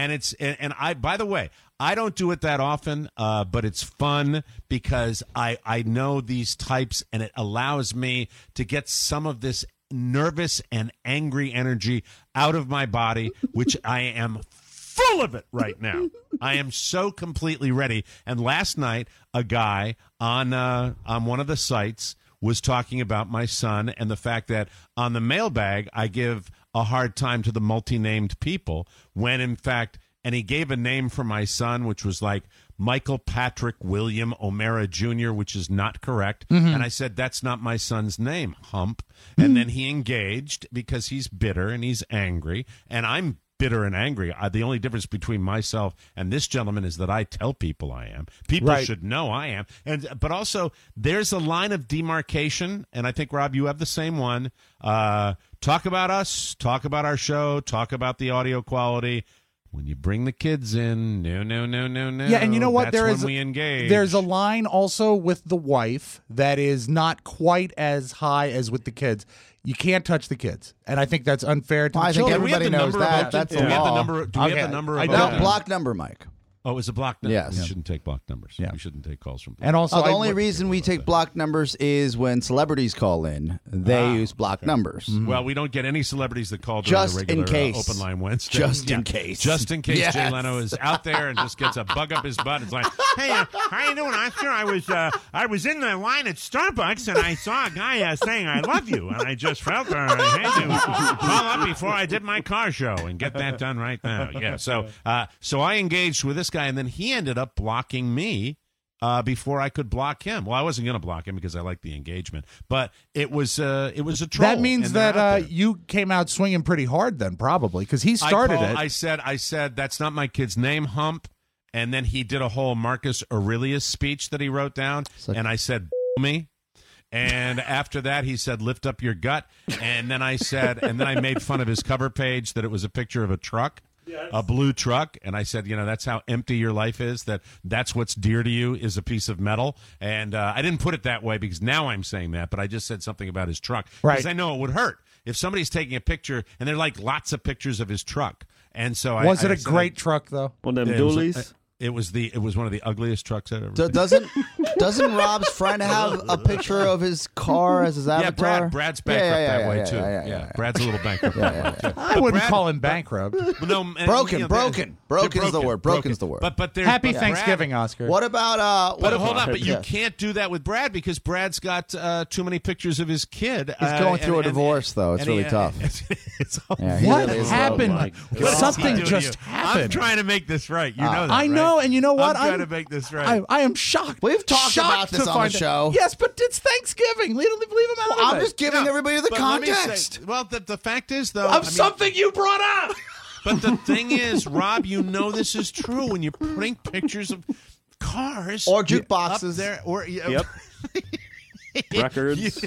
Speaker 4: And I, by the way, I don't do it that often, but it's fun because I know these types, and it allows me to get some of this nervous and angry energy out of my body, which I am full of it right now. I am so completely ready. And last night, a guy on one of the sites was talking about my son and the fact that on the mailbag, I give a hard time to the multi-named people when, in fact, and he gave a name for my son, which was like Michael Patrick William O'Mara Jr., which is not correct. And I said, that's not my son's name, hump. And then he engaged because he's bitter and he's angry. And I'm bitter and angry. The only difference between myself and this gentleman is that I tell people I am. People
Speaker 6: Right.
Speaker 4: should know I am. But also, there's a line of demarcation, and I think, Rob, you have the same one. Talk about us, talk about our show, talk about the audio quality. When you bring the kids in, no.
Speaker 6: Yeah, and you know what?
Speaker 4: That's when we engage.
Speaker 6: There's a line also with the wife that is not quite as high as with the kids. You can't touch the kids, and I think that's unfair to the
Speaker 3: I think
Speaker 6: children.
Speaker 3: everybody knows that. That's the law.
Speaker 4: Do we have the number? Of
Speaker 3: No, block number, Mike.
Speaker 4: Oh, it's a block number.
Speaker 3: Yes.
Speaker 4: We shouldn't take block numbers. Yeah. We shouldn't take calls from.
Speaker 6: And also,
Speaker 3: the only reason we take block numbers is when celebrities call in. They use block numbers.
Speaker 4: Well, we don't get any celebrities that call during
Speaker 3: Just
Speaker 4: the regular
Speaker 3: in case.
Speaker 4: Open Line Wednesday.
Speaker 3: Just in case.
Speaker 4: Just in case
Speaker 3: Yes.
Speaker 4: Jay Leno is out there and just gets a bug up his butt. It's like, hey, how you doing, Oscar? I was in the line at Starbucks and I saw a guy saying I love you, and I just felt I had to call up before I did my car show and get that done right now. Yeah. So I engaged with this guy, and then he ended up blocking me before I could block him. Well, I wasn't going to block him because I like the engagement, but it was a troll.
Speaker 6: That means that you came out swinging pretty hard then, probably, because he started it.
Speaker 4: I said that's not my kid's name, Hump, and then he did a whole Marcus Aurelius speech that he wrote down, and I said, me. And after that, he said, lift up your gut. And then I made fun of his cover page that it was a picture of a truck. Yes. A blue truck, and I said, that's how empty your life is, that's what's dear to you is a piece of metal. And I didn't put it that way because now I'm saying that, but I just said something about his truck.
Speaker 6: Right.
Speaker 4: Because I know it would hurt if somebody's taking a picture, and there are like lots of pictures of his truck. And so
Speaker 6: Was it a great truck, though?
Speaker 12: One of them dualies?
Speaker 4: It was one of the ugliest trucks I've ever seen.
Speaker 3: Doesn't Rob's friend have a picture of his car as his avatar?
Speaker 4: Yeah, Brad's bankrupt that way too. Yeah, Brad's a little bankrupt that way too.
Speaker 6: I wouldn't call him bankrupt.
Speaker 3: Broken is the word. Broken's the word.
Speaker 4: But there's
Speaker 6: Happy Thanksgiving, Oscar.
Speaker 3: What about
Speaker 4: hold on, but you can't do that with Brad because Brad's got too many pictures of his kid.
Speaker 3: He's going through a divorce, though. It's really tough.
Speaker 6: What happened? Something just happened.
Speaker 4: I'm trying to make this right. You know that,
Speaker 6: I know, and you know what?
Speaker 4: I'm trying to make this right.
Speaker 6: I am shocked.
Speaker 3: We've talked about this on the show.
Speaker 6: Yes, but it's Thanksgiving. Leave him out of it.
Speaker 3: I'm just giving everybody the context.
Speaker 4: The fact is, though,
Speaker 6: of something you brought up.
Speaker 4: But the thing is, Rob, this is true when you're putting pictures of cars
Speaker 3: or jukeboxes
Speaker 4: up there, or
Speaker 12: records.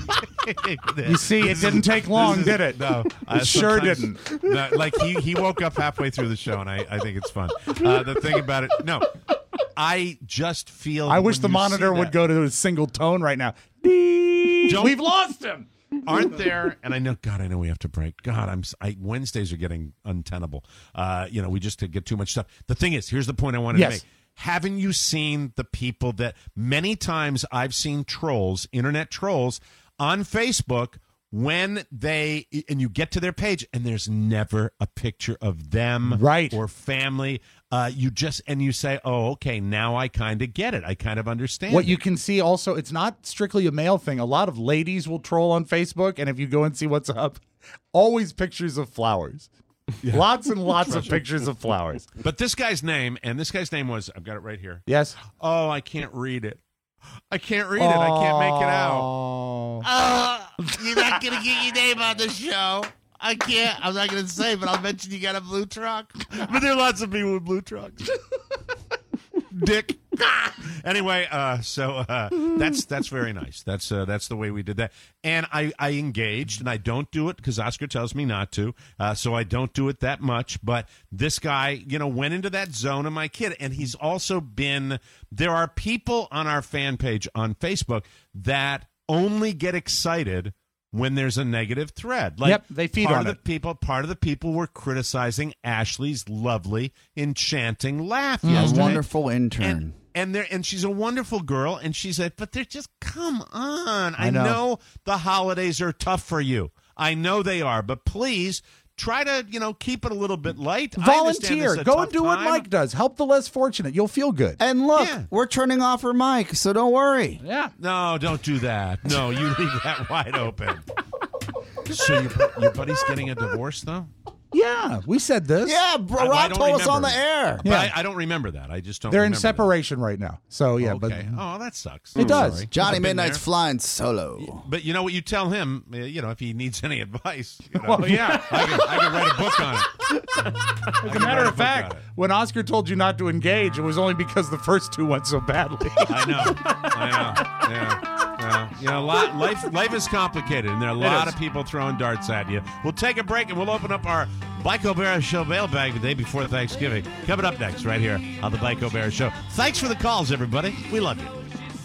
Speaker 6: You see, it didn't take long, did it?
Speaker 4: No,
Speaker 6: it sure didn't.
Speaker 4: No, like he woke up halfway through the show, and I think it's fun. The thing about it, no, I just feel.
Speaker 6: I wish the monitor would go to a single tone right now. We've lost him.
Speaker 4: Aren't there? And I know we have to break. God, Wednesdays are getting untenable. We just get too much stuff. The thing is, here's the point I wanted to make. Haven't you seen the people that many times I've seen trolls, internet trolls, on Facebook when and you get to their page and there's never a picture of them or family. You say, oh, okay, now I kind of get it. I kind of understand.
Speaker 6: What you can see also, it's not strictly a male thing. A lot of ladies will troll on Facebook, and if you go and see what's up, always pictures of flowers. Yeah. Lots and lots of pictures of flowers.
Speaker 4: But this guy's name was, I've got it right here.
Speaker 6: Yes.
Speaker 4: Oh, I can't read it. I can't read it. I can't make it out.
Speaker 13: You're not going to get your name on the show. I can't. I'm not going to say, but I'll mention you got a blue truck.
Speaker 4: But there are lots of people with blue trucks. Dick. Anyway, that's very nice. That's the way we did that. And I engaged, and I don't do it because Oscar tells me not to. So I don't do it that much. But this guy, went into that zone of my kid, and he's also been. There are people on our fan page on Facebook that only get excited when there's a negative thread. Like,
Speaker 6: they feed on it.
Speaker 4: Part of the people were criticizing Ashley's lovely, enchanting laugh
Speaker 3: A
Speaker 4: yesterday.
Speaker 3: wonderful intern.
Speaker 4: And she's a wonderful girl, and she said, but they're just, come on. I know the holidays are tough for you. I know they are, but please try to, keep it a little bit light.
Speaker 6: Volunteer. Go and do what Mike does. Help the less fortunate. You'll feel good.
Speaker 3: And look, we're turning off her mic, so don't worry.
Speaker 6: Yeah.
Speaker 4: No, don't do that. No, you leave that wide open. So your buddy's getting a divorce, though?
Speaker 6: Yeah, we said this.
Speaker 3: Yeah, Rob told us on the air.
Speaker 4: But I don't remember that. I just don't
Speaker 6: They're in
Speaker 4: remember
Speaker 6: separation right now. So, yeah.
Speaker 4: Okay. But that sucks.
Speaker 6: It does.
Speaker 4: Sorry.
Speaker 3: Johnny Midnight's flying solo.
Speaker 4: But you know what you tell him, if he needs any advice.
Speaker 6: Well, yeah.
Speaker 4: I can write a book on it.
Speaker 6: As a matter of fact, when Oscar told you not to engage, it was only because the first two went so badly.
Speaker 4: I know. Yeah. Life is complicated, and there are a lot of people throwing darts at you. We'll take a break, and we'll open up our Mike O'Mara Show mailbag the day before Thanksgiving. Coming up next, right here on the Mike O'Mara Show. Thanks for the calls, everybody. We love you.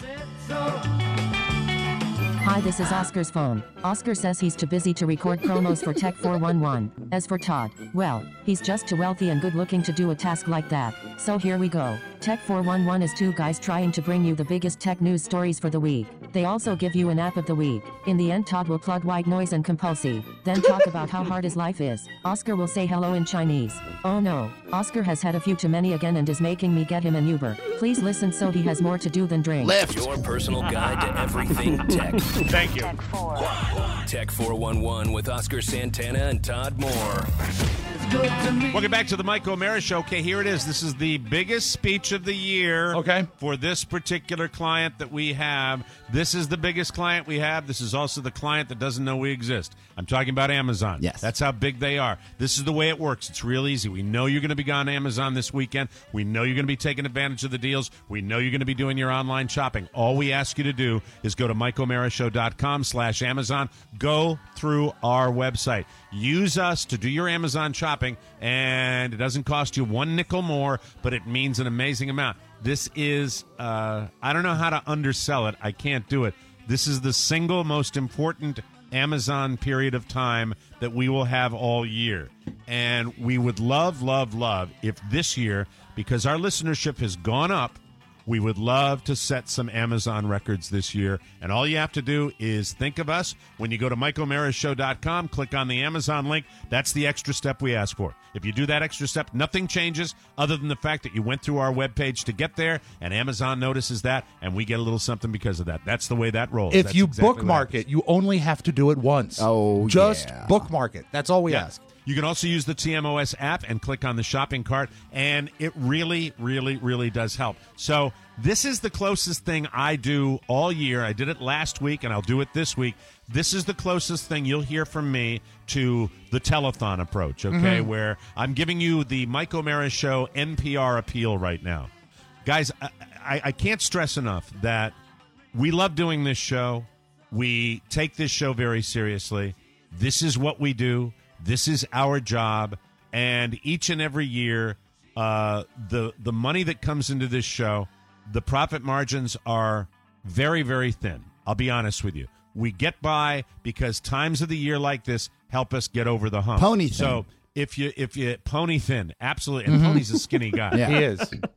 Speaker 20: Hi, this is Oscar's phone. Oscar says he's too busy to record promos for Tech 411. As for Todd, well, he's just too wealthy and good looking to do a task like that. So here we go. Tech 411 is two guys trying to bring you the biggest tech news stories for the week. They also give you an app of the week. In the end, Todd will plug white noise and Compulsy, then talk about how hard his life is. Oscar will say hello in Chinese. Oh no, Oscar has had a few too many again and is making me get him an Uber. Please listen so he has more to do than drink.
Speaker 1: Your personal guide to everything tech.
Speaker 4: Thank you.
Speaker 1: Tech 411 with Oscar Santana and Todd Moore.
Speaker 4: Welcome back to the Mike O'Mara Show. Okay, here it is. This is the biggest speech of the year.
Speaker 6: Okay.
Speaker 4: For this particular client that we have. This is the biggest client we have. This is also the client that doesn't know we exist. I'm talking about Amazon.
Speaker 3: Yes.
Speaker 4: That's how big they are. This is the way it works. It's real easy. We know you're going to be on Amazon this weekend. We know you're going to be taking advantage of the deals. We know you're going to be doing your online shopping. All we ask you to do is go to MikeO'MaraShow.com/Amazon. Go through our website. Use us to do your Amazon shopping, and it doesn't cost you one nickel more, but it means an amazing amount. This is, I don't know how to undersell it. I can't do it. This is the single most important Amazon period of time that we will have all year. And we would love, love, love if this year, because our listenership has gone up, we would love to set some Amazon records this year. And all you have to do is think of us. When you go to MikeO'MaraShow.com, click on the Amazon link. That's the extra step we ask for. If you do that extra step, nothing changes other than the fact that you went through our webpage to get there, and Amazon notices that, and we get a little something because of that. That's the way that rolls.
Speaker 6: If
Speaker 4: That's
Speaker 6: you
Speaker 4: exactly
Speaker 6: bookmark it, you only have to do it once.
Speaker 3: Oh,
Speaker 6: Just
Speaker 3: yeah.
Speaker 6: bookmark it. That's all we ask.
Speaker 4: You can also use the TMOS app and click on the shopping cart, and it really, really, really does help. So this is the closest thing I do all year. I did it last week, and I'll do it this week. This is the closest thing you'll hear from me to the telethon approach, okay, where I'm giving you the Mike O'Mara Show NPR appeal right now. Guys, I can't stress enough that we love doing this show. We take this show very seriously. This is what we do. This is our job, and each and every year, the money that comes into this show, the profit margins are very, very thin. I'll be honest with you. We get by because times of the year like this help us get over the hump.
Speaker 3: Pony thin.
Speaker 4: So if you pony thin, absolutely, and Pony's a skinny guy.
Speaker 3: Yeah.
Speaker 6: He is.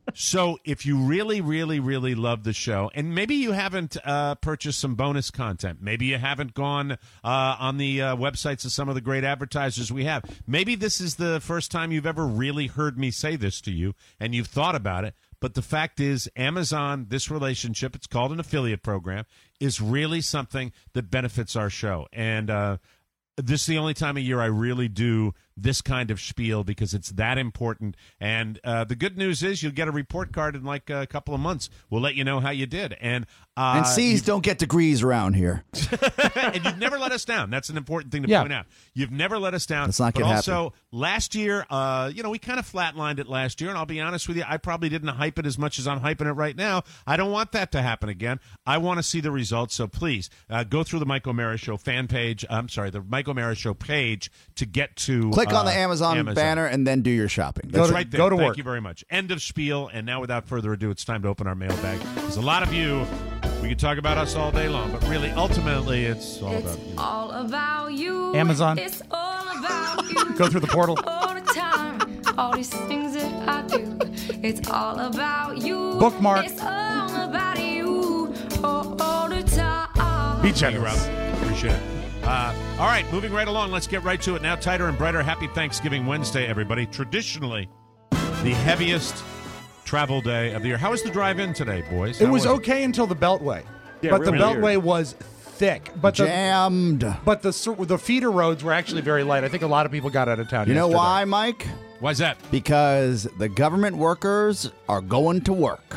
Speaker 4: So if you really, really, really love the show, and maybe you haven't purchased some bonus content, maybe you haven't gone on the websites of some of the great advertisers we have, maybe this is the first time you've ever really heard me say this to you, and you've thought about it, but the fact is Amazon, this relationship, it's called an affiliate program, is really something that benefits our show. And this is the only time of year I really do this kind of spiel because it's that important. And the good news is you'll get a report card in like a couple of months. We'll let you know how you did. And
Speaker 3: C's don't get degrees around here.
Speaker 4: And you've never let us down. That's an important thing to point out. You've never let us down.
Speaker 3: Let's not get
Speaker 4: but also,
Speaker 3: happy.
Speaker 4: last year, we kind of flatlined it last year. And I'll be honest with you, I probably didn't hype it as much as I'm hyping it right now. I don't want that to happen again. I want to see the results. So please go through the Mike O'Mara Show fan page. I'm sorry, the Mike O'Mara Show page to get to
Speaker 3: Click on the Amazon banner and then do your shopping.
Speaker 4: That's right there. Thank you very much. End of spiel. And now, without further ado, it's time to open our mailbag. There's a lot of you. We could talk about us all day long, but really, ultimately, it's all about you.
Speaker 21: All about you.
Speaker 6: Amazon.
Speaker 21: It's all about you.
Speaker 6: Go through the portal.
Speaker 21: All the time. All these things that I do. It's all about you.
Speaker 6: Bookmark.
Speaker 21: It's all about you. All the time.
Speaker 6: Be generous.
Speaker 4: Appreciate it. All right, moving right along. Let's get right to it now. Tighter and brighter. Happy Thanksgiving Wednesday, everybody. Traditionally, the heaviest travel day of the year. How was the drive-in today, boys?
Speaker 6: It was okay until the Beltway.
Speaker 12: Yeah,
Speaker 6: but the
Speaker 12: really
Speaker 6: Beltway was thick. But
Speaker 3: jammed.
Speaker 6: But the feeder roads were actually very light. I think a lot of people got out of town
Speaker 3: You know
Speaker 6: yesterday.
Speaker 3: why, Mike?
Speaker 4: Why's that?
Speaker 3: Because the government workers are going to work.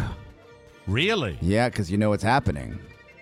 Speaker 4: Really?
Speaker 3: Yeah, because you know what's happening.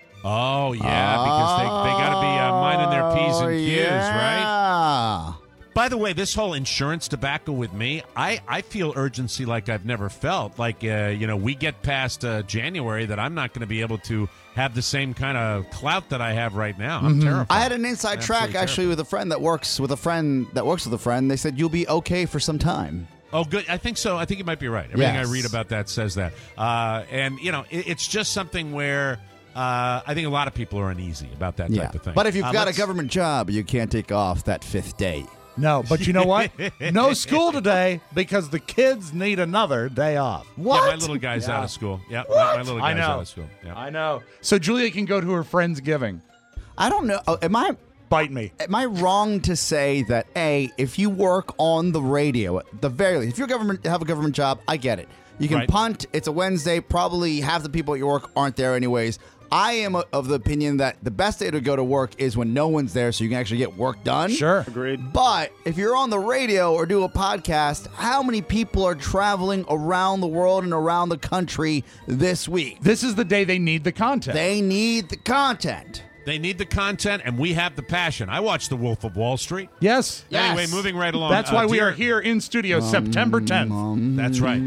Speaker 4: Oh, yeah, because they got to be minding their P's and Q's, right?
Speaker 3: Yeah.
Speaker 4: By the way, this whole insurance debacle with me, I feel urgency like I've never felt. Like, we get past January that I'm not going to be able to have the same kind of clout that I have right now. I'm terrified.
Speaker 3: I had an inside track actually with a friend that works with a friend that works with a friend. They said you'll be okay for some time.
Speaker 4: Oh, good. I think so. I think you might be right. Everything I read about that says that. And, it's just something where I think a lot of people are uneasy about that type of thing.
Speaker 3: But if you've got a government job, you can't take off that 5th day.
Speaker 6: No, but you know what? No school today because the kids need another day off.
Speaker 3: What?
Speaker 4: Yeah, my little guy's out of school. Yeah, my little guy's out of school. Yeah.
Speaker 6: I know. So Julia can go to her Friendsgiving.
Speaker 3: I don't know.
Speaker 6: Bite me.
Speaker 3: Am I wrong to say that, if you work on the radio, at the very least, if you have a government job, I get it. You can punt. It's a Wednesday. Probably half the people at your work aren't there anyways. I am of the opinion that the best day to go to work is when no one's there so you can actually get work done.
Speaker 6: Sure.
Speaker 12: Agreed.
Speaker 3: But if you're on the radio or do a podcast, how many people are traveling around the world and around the country this week?
Speaker 6: This is the day they need the content.
Speaker 3: They need the content.
Speaker 4: They need the content, and we have the passion. I watched The Wolf of Wall Street.
Speaker 6: Yes.
Speaker 4: Anyway, moving right along.
Speaker 6: That's why we are here in studio September 10th.
Speaker 4: That's right.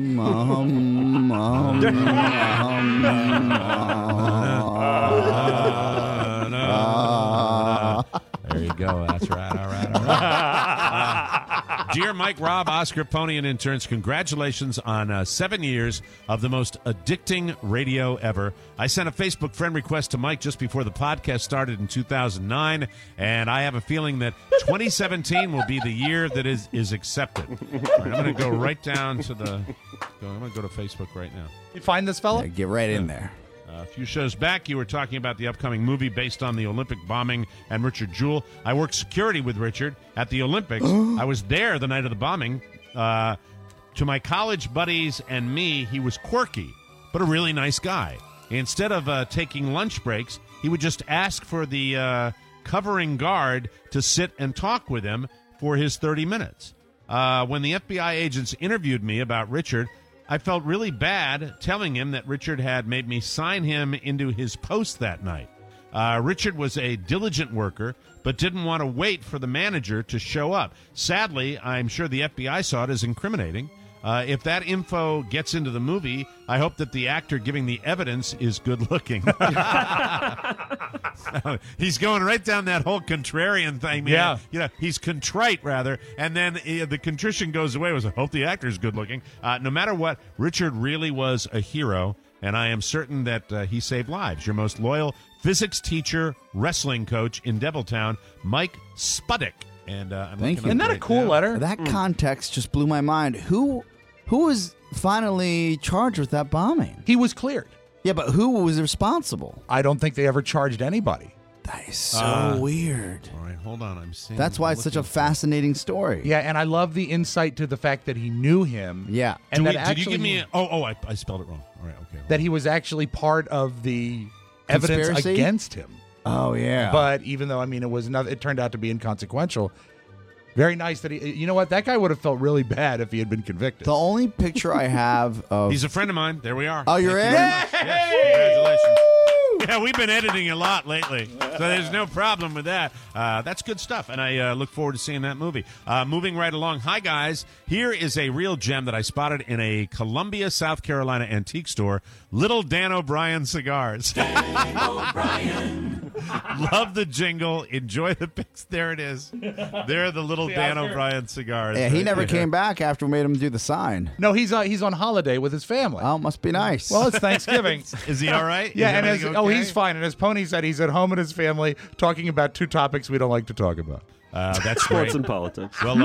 Speaker 4: There you go. That's right. All right. Dear Mike, Rob, Oscar, Pony, and interns, congratulations on 7 years of the most addicting radio ever. I sent a Facebook friend request to Mike just before the podcast started in 2009, and I have a feeling that 2017 will be the year that is accepted. All right, I'm going to go right down to I'm going to go to Facebook right now.
Speaker 6: You find this fella?
Speaker 3: Yeah, get right in there.
Speaker 4: A few shows back, you were talking about the upcoming movie based on the Olympic bombing and Richard Jewell. I worked security with Richard at the Olympics. I was there the night of the bombing. To my college buddies and me, he was quirky, but a really nice guy. Instead of taking lunch breaks, he would just ask for the covering guard to sit and talk with him for his 30 minutes. When the FBI agents interviewed me about Richard, I felt really bad telling him that Richard had made me sign him into his post that night. Richard was a diligent worker, but didn't want to wait for the manager to show up. Sadly, I'm sure the FBI saw it as incriminating. If that info gets into the movie, I hope that the actor giving the evidence is good looking. He's going right down that whole contrarian thing, man.
Speaker 6: Yeah.
Speaker 4: He's contrite, rather, and then the contrition goes away. I hope the actor's good looking. No matter what, Richard really was a hero, and I am certain that he saved lives. Your most loyal physics teacher, wrestling coach in Deviltown, Mike Spuddick. And
Speaker 3: Thank you.
Speaker 6: Isn't that a cool letter?
Speaker 3: That context just blew my mind. Who was finally charged with that bombing?
Speaker 6: He was cleared.
Speaker 3: Yeah, but who was responsible?
Speaker 6: I don't think they ever charged anybody.
Speaker 3: That is so weird.
Speaker 4: All right, hold on. I'm seeing.
Speaker 3: That's why it's such a fascinating story.
Speaker 6: Yeah, and I love the insight to the fact that he knew him.
Speaker 3: Yeah.
Speaker 6: And
Speaker 4: did you give me? I spelled it wrong. All right, okay.
Speaker 6: That he was actually part of the evidence
Speaker 3: Conspiracy?
Speaker 6: against him.
Speaker 3: Oh yeah.
Speaker 6: But even though it turned out to be inconsequential. Very nice that he. You know what? That guy would have felt really bad if he had been convicted.
Speaker 3: The only picture I have of
Speaker 4: He's a friend of mine. There we are.
Speaker 3: Oh, you're in?
Speaker 4: Yes, congratulations. Yeah, we've been editing a lot lately, so there's no problem with that. That's good stuff, and I look forward to seeing that movie. Moving right along. Hi, guys. Here is a real gem that I spotted in a Columbia, South Carolina antique store. Little Dan O'Brien cigars. Dan O'Brien. Love the jingle. Enjoy the pics. There it is. They're the little Dan O'Brien cigars.
Speaker 3: Yeah, he never came back after we made him do the sign.
Speaker 6: No, he's on holiday with his family.
Speaker 3: Oh, must be nice.
Speaker 6: Well, it's Thanksgiving.
Speaker 4: Is he all right?
Speaker 6: Yeah, and he's fine. And as Pony said, he's at home with his family talking about two topics we don't like to talk about.
Speaker 4: That's
Speaker 12: Sports
Speaker 4: great.
Speaker 12: and politics.
Speaker 4: Well,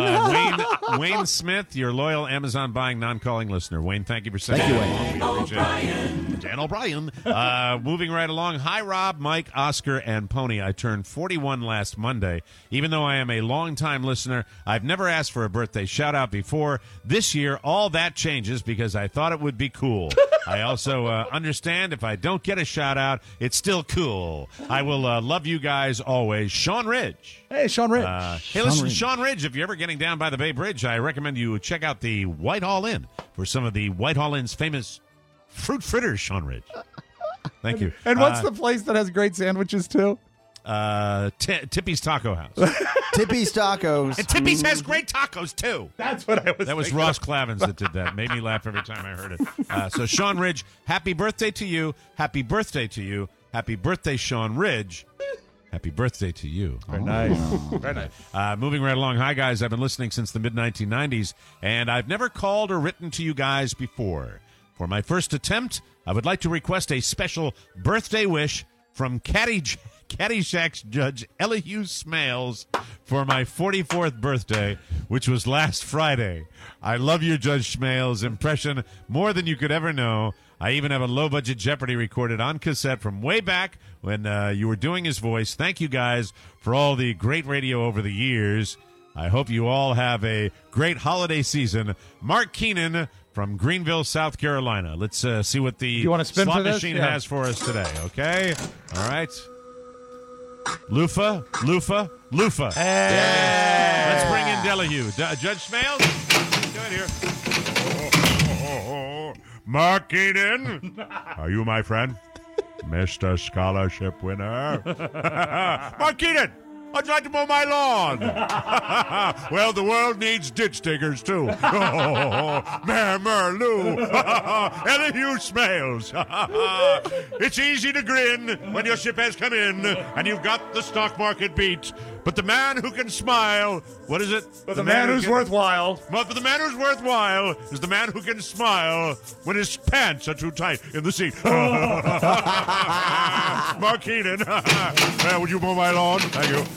Speaker 4: Wayne Smith, your loyal Amazon buying non-calling listener. Wayne, thank you for sending
Speaker 3: Thank you,
Speaker 4: Wayne. Dan O'Brien. Moving right along. Hi, Rob, Mike, Oscar, and Pony. I turned 41 last Monday. Even though I am a long-time listener, I've never asked for a birthday shout-out before. This year, all that changes because I thought it would be cool. I also understand if I don't get a shout-out, it's still cool. I will love you guys always. Sean Ridge.
Speaker 6: Hey, Sean Ridge.
Speaker 4: Sean Ridge, if you're ever getting down by the Bay Bridge, I recommend you check out the Whitehall Inn for some of the Whitehall Inn's famous fruit fritters, Sean Ridge. Thank you.
Speaker 6: And what's the place that has great sandwiches, too?
Speaker 4: Tippy's Taco House.
Speaker 3: Tippy's Tacos.
Speaker 4: And Tippy's has great tacos, too.
Speaker 6: That's what I was
Speaker 4: That was
Speaker 6: thinking
Speaker 4: Ross
Speaker 6: of.
Speaker 4: Clavins that did that. Made me laugh every time I heard it. So, Sean Ridge, happy birthday to you. Happy birthday to you. Happy birthday, Sean Ridge. Happy birthday to you.
Speaker 6: Very nice. Very nice.
Speaker 4: Moving right along. Hi, guys. I've been listening since the mid-1990s, and I've never called or written to you guys before. For my first attempt, I would like to request a special birthday wish from Caddyshack's Judge Elihu Smales for my 44th birthday, which was last Friday. I love your Judge Smales impression more than you could ever know. I even have a low-budget Jeopardy recorded on cassette from way back when you were doing his voice. Thank you guys for all the great radio over the years. I hope you all have a great holiday season. Mark Keenan from Greenville, South Carolina. Let's see what the
Speaker 6: You wanna spin
Speaker 4: slot
Speaker 6: for this?
Speaker 4: machine
Speaker 6: Yeah.
Speaker 4: has for us today, okay? All right. Lufa.
Speaker 6: Hey.
Speaker 4: Let's bring in Delahue. Judge Smales, go ahead here. Mark Keenan, are you my friend? Mr. Scholarship winner. Mark Keenan, I'd like to mow my lawn. Well, the world needs ditch diggers, too. Lou. Elihu Smales. It's easy to grin when your ship has come in and you've got the stock market beat. But the man who can smile, what is it?
Speaker 6: But the man who's worthwhile.
Speaker 4: But the man who's worthwhile is the man who can smile when his pants are too tight in the seat. Mark Keenan. Would you mow my lawn? Thank you.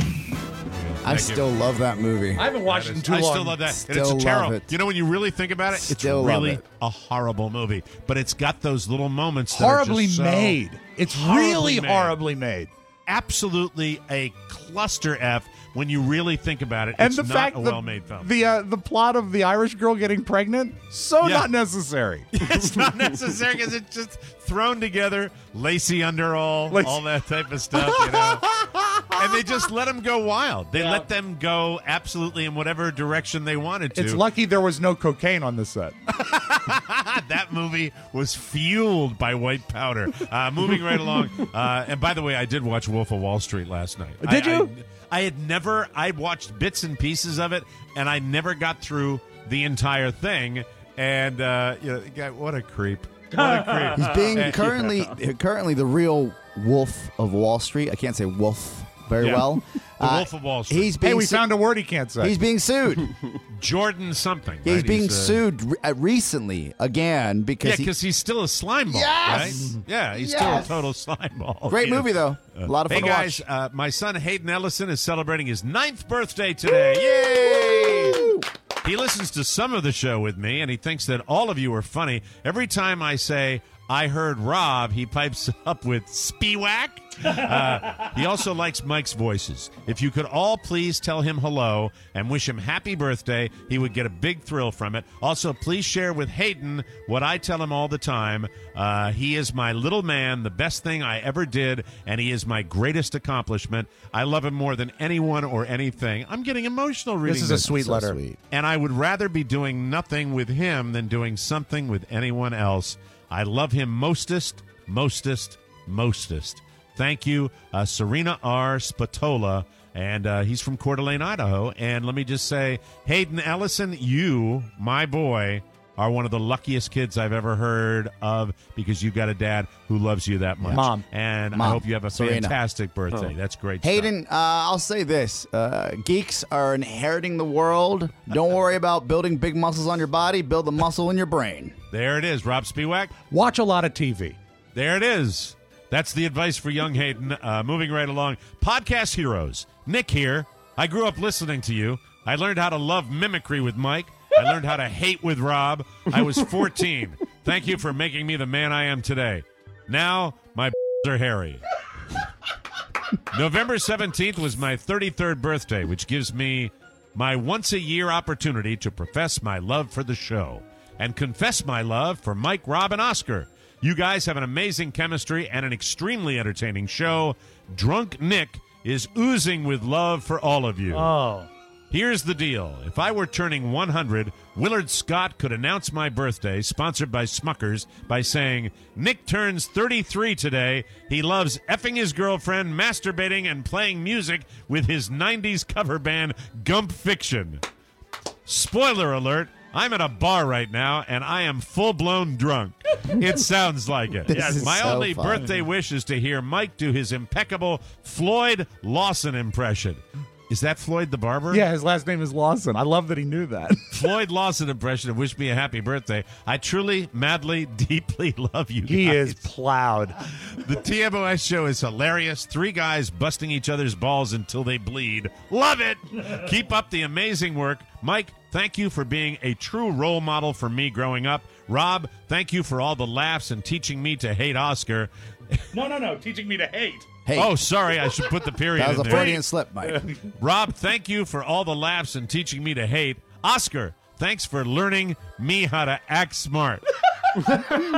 Speaker 3: I still love that movie.
Speaker 6: I haven't watched it in too long.
Speaker 4: I still love that. And
Speaker 3: Still
Speaker 4: it's a terrible.
Speaker 3: love it.
Speaker 4: You know, when you really think about it,
Speaker 3: Still
Speaker 4: it's
Speaker 3: love
Speaker 4: really
Speaker 3: it.
Speaker 4: a horrible movie. But it's got those little moments that
Speaker 6: Horribly
Speaker 4: are just so
Speaker 6: made. It's
Speaker 4: horribly
Speaker 6: really
Speaker 4: made.
Speaker 6: horribly made.
Speaker 4: Absolutely a cluster F when you really think about it.
Speaker 6: And
Speaker 4: It's
Speaker 6: the
Speaker 4: not
Speaker 6: fact
Speaker 4: a well-made film.
Speaker 6: the plot of the Irish girl getting pregnant, not necessary.
Speaker 4: It's not necessary because it's just thrown together, lacy underall, all that type of stuff, you know. And they just let them go wild. They let them go absolutely in whatever direction they wanted to.
Speaker 6: It's lucky there was no cocaine on the set.
Speaker 4: That movie was fueled by white powder. Moving right along. And by the way, I did watch Wolf of Wall Street last night.
Speaker 6: Did you?
Speaker 4: I watched bits and pieces of it, and I never got through the entire thing. And, what a creep. What a creep.
Speaker 3: He's being currently the real Wolf of Wall Street. I can't say wolf very well.
Speaker 4: The Wolf of Wall Street.
Speaker 3: He's being
Speaker 6: Hey, we found a word he can't say.
Speaker 3: He's being sued.
Speaker 4: Jordan something.
Speaker 3: He's
Speaker 4: right?
Speaker 3: being sued recently again because
Speaker 4: he's still a slime ball,
Speaker 3: Yes!
Speaker 4: right? Yeah, he's still a total slime ball.
Speaker 3: Great
Speaker 4: Yeah.
Speaker 3: movie though. A lot of fun
Speaker 4: Hey
Speaker 3: to
Speaker 4: guys,
Speaker 3: watch.
Speaker 4: my son Hayden Ellison is celebrating his 9th birthday today. Yay! He listens to some of the show with me, and he thinks that all of you are funny. Every time I say, I heard Rob, he pipes up with Spiewak. He also likes Mike's voices. If you could all please tell him hello and wish him happy birthday, he would get a big thrill from it. Also, please share with Hayden what I tell him all the time. He is my little man, the best thing I ever did, and he is my greatest accomplishment. I love him more than anyone or anything. I'm getting emotional reading
Speaker 6: This is a sweet letter.
Speaker 3: Sweet.
Speaker 4: And I would rather be doing nothing with him than doing something with anyone else. I love him mostest. Thank you, Serena R. Spatola, and he's from Coeur d'Alene, Idaho. And let me just say, Hayden Ellison, you, my boy, are one of the luckiest kids I've ever heard of because you've got a dad who loves you that much.
Speaker 6: Mom.
Speaker 4: And I
Speaker 3: Mom.
Speaker 4: hope you have a
Speaker 3: Serena.
Speaker 4: fantastic birthday. That's great stuff.
Speaker 3: Hayden, I'll say this. Geeks are inheriting the world. Don't worry about building big muscles on your body. Build the muscle in your brain.
Speaker 4: There it is, Rob Spiewak.
Speaker 6: Watch a lot of TV.
Speaker 4: There it is. That's the advice for young Hayden. Moving right along. Podcast heroes. Nick here. I grew up listening to you. I learned how to love mimicry with Mike. I learned how to hate with Rob. I was 14. Thank you for making me the man I am today. Now, my are hairy. November 17th was my 33rd birthday, which gives me my once-a-year opportunity to profess my love for the show and confess my love for Mike, Rob, and Oscar. You guys have an amazing chemistry and an extremely entertaining show. Drunk Nick is oozing with love for all of you.
Speaker 6: Oh.
Speaker 4: Here's the deal. If I were turning 100, Willard Scott could announce my birthday, sponsored by Smuckers, by saying, Nick turns 33 today. He loves effing his girlfriend, masturbating, and playing music with his 90s cover band, Gump Fiction. Spoiler alert, I'm at a bar right now, and I am full-blown drunk. It sounds like it. My only birthday wish is to hear Mike do his impeccable Floyd Lawson impression. Is that Floyd the barber?
Speaker 6: Yeah, his last name is Lawson. I love that he knew that.
Speaker 4: Floyd Lawson impression of wish me a happy birthday. I truly, madly, deeply love you guys.
Speaker 6: He is plowed.
Speaker 4: The TMOS show is hilarious. 3 guys busting each other's balls until they bleed. Love it! Keep up the amazing work. Mike, thank you for being a true role model for me growing up. Rob, thank you for all the laughs and teaching me to hate Oscar.
Speaker 6: No. Teaching me to hate.
Speaker 3: Hey.
Speaker 4: Oh, sorry. I should put the period in there.
Speaker 3: That was a Freudian slip, Mike.
Speaker 4: Rob, thank you for all the laughs and teaching me to hate. Oscar, thanks for learning me how to act smart. Did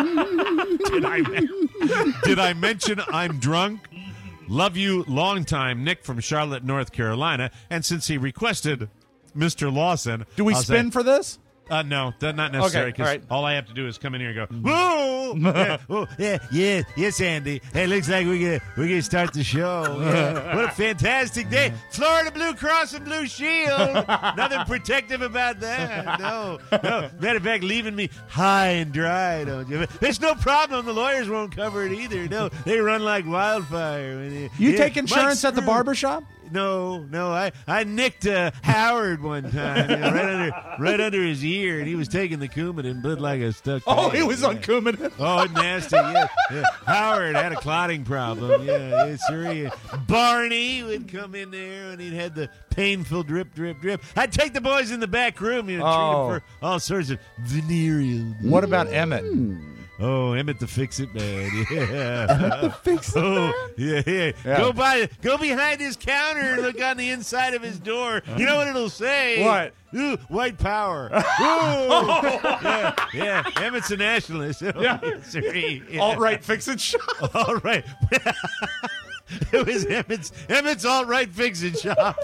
Speaker 4: I mention I'm drunk? Love you long time, Nick from Charlotte, North Carolina. And since he requested Mr. Lawson.
Speaker 6: Do we spin for this?
Speaker 4: No, that's not necessary, because
Speaker 6: Okay,
Speaker 4: all I have to do is come in here and go, whoa! Yes, Andy. Hey, looks like we're gonna start the show. Yeah. What a fantastic day. Florida Blue Cross and Blue Shield. Nothing protective about that. No. Matter of fact, leaving me high and dry, don't you? There's no problem. The lawyers won't cover it either. No, they run like wildfire.
Speaker 6: You take insurance at the barbershop?
Speaker 4: No, I nicked Howard one time, right under his ear, and he was taking the Coumadin, bled like a stuck
Speaker 6: Oh,
Speaker 4: pig.
Speaker 6: he was on Coumadin.
Speaker 4: Oh, nasty, yeah. Howard had a clotting problem, yeah. Barney would come in there, and he'd had the painful drip. I'd take the boys in the back room, treat them for all sorts of venereal.
Speaker 6: What about Emmett?
Speaker 4: Oh, Emmett the Fix-It Man. Yeah.
Speaker 3: Emmett the Fix-It Man?
Speaker 4: Yeah. Go behind his counter and look on the inside of his door. You know what it'll say?
Speaker 6: What?
Speaker 4: Ooh, white power. Ooh. Yeah. Emmett's a nationalist.
Speaker 6: Yeah. Alt-right Fix-It shop.
Speaker 4: All right. It was Emmett's alt-right Fix-It shop.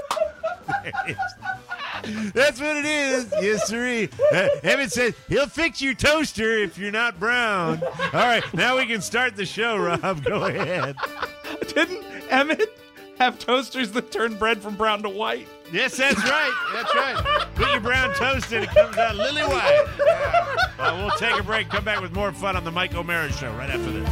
Speaker 4: That's what it is. Yes, sirree. Emmett says he'll fix your toaster if you're not brown. All right, now we can start the show, Rob. Go ahead.
Speaker 6: Didn't Emmett have toasters that turn bread from brown to white?
Speaker 4: Yes, that's right. Put your brown toast in, it comes out lily white. Yeah. We'll take a break, come back with more fun on the Mike O'Mara Show right after this.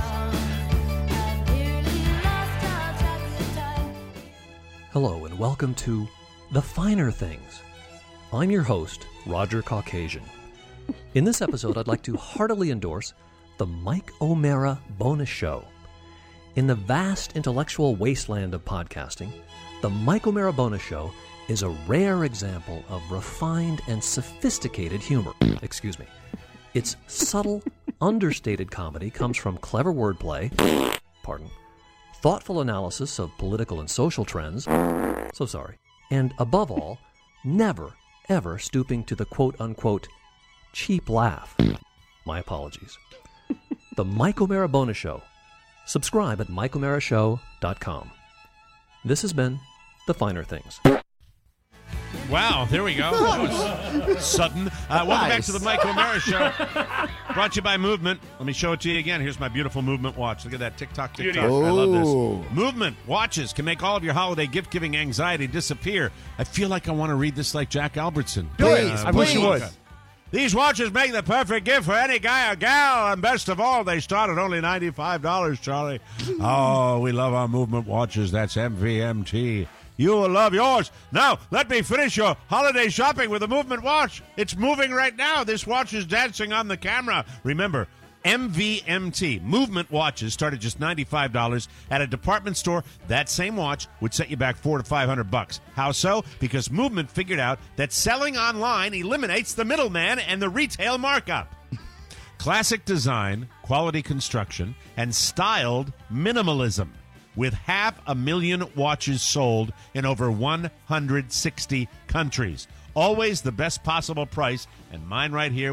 Speaker 2: Hello, and welcome to The Finer Things. I'm your host, Roger Caucasian. In this episode, I'd like to heartily endorse the Mike O'Mara Bonus Show. In the vast intellectual wasteland of podcasting, the Mike O'Mara Bonus Show is a rare example of refined and sophisticated humor. Excuse me. Its subtle, understated comedy comes from clever wordplay, thoughtful analysis of political and social trends, and above all, never, ever stooping to the quote-unquote cheap laugh. My apologies. The Mike O'Mara Bonus Show. Subscribe at MikeO'MaraShow.com. This has been The Finer Things.
Speaker 4: Wow, there we go. That was sudden. Welcome back to the Mike O'Mara Show. Brought to you by Movement. Let me show it to you again. Here's my beautiful Movement watch. Look at that tick-tock. I love this. Movement watches can make all of your holiday gift-giving anxiety disappear. I feel like I want to read this like Jack Albertson.
Speaker 6: Please, I wish you would.
Speaker 4: These watches make the perfect gift for any guy or gal, and best of all, they start at only $95, Charlie. Oh, we love our Movement watches. That's MVMT. You will love yours. Now, let me finish your holiday shopping with a Movement watch. It's moving right now. This watch is dancing on the camera. Remember, MVMT, Movement watches, start at just $95 at a department store. That same watch would set you back $400 to $500. How so? Because Movement figured out that selling online eliminates the middleman and the retail markup. Classic design, quality construction, and styled minimalism. With 500,000 watches sold in over 160 countries. Always the best possible price, and mine right here with the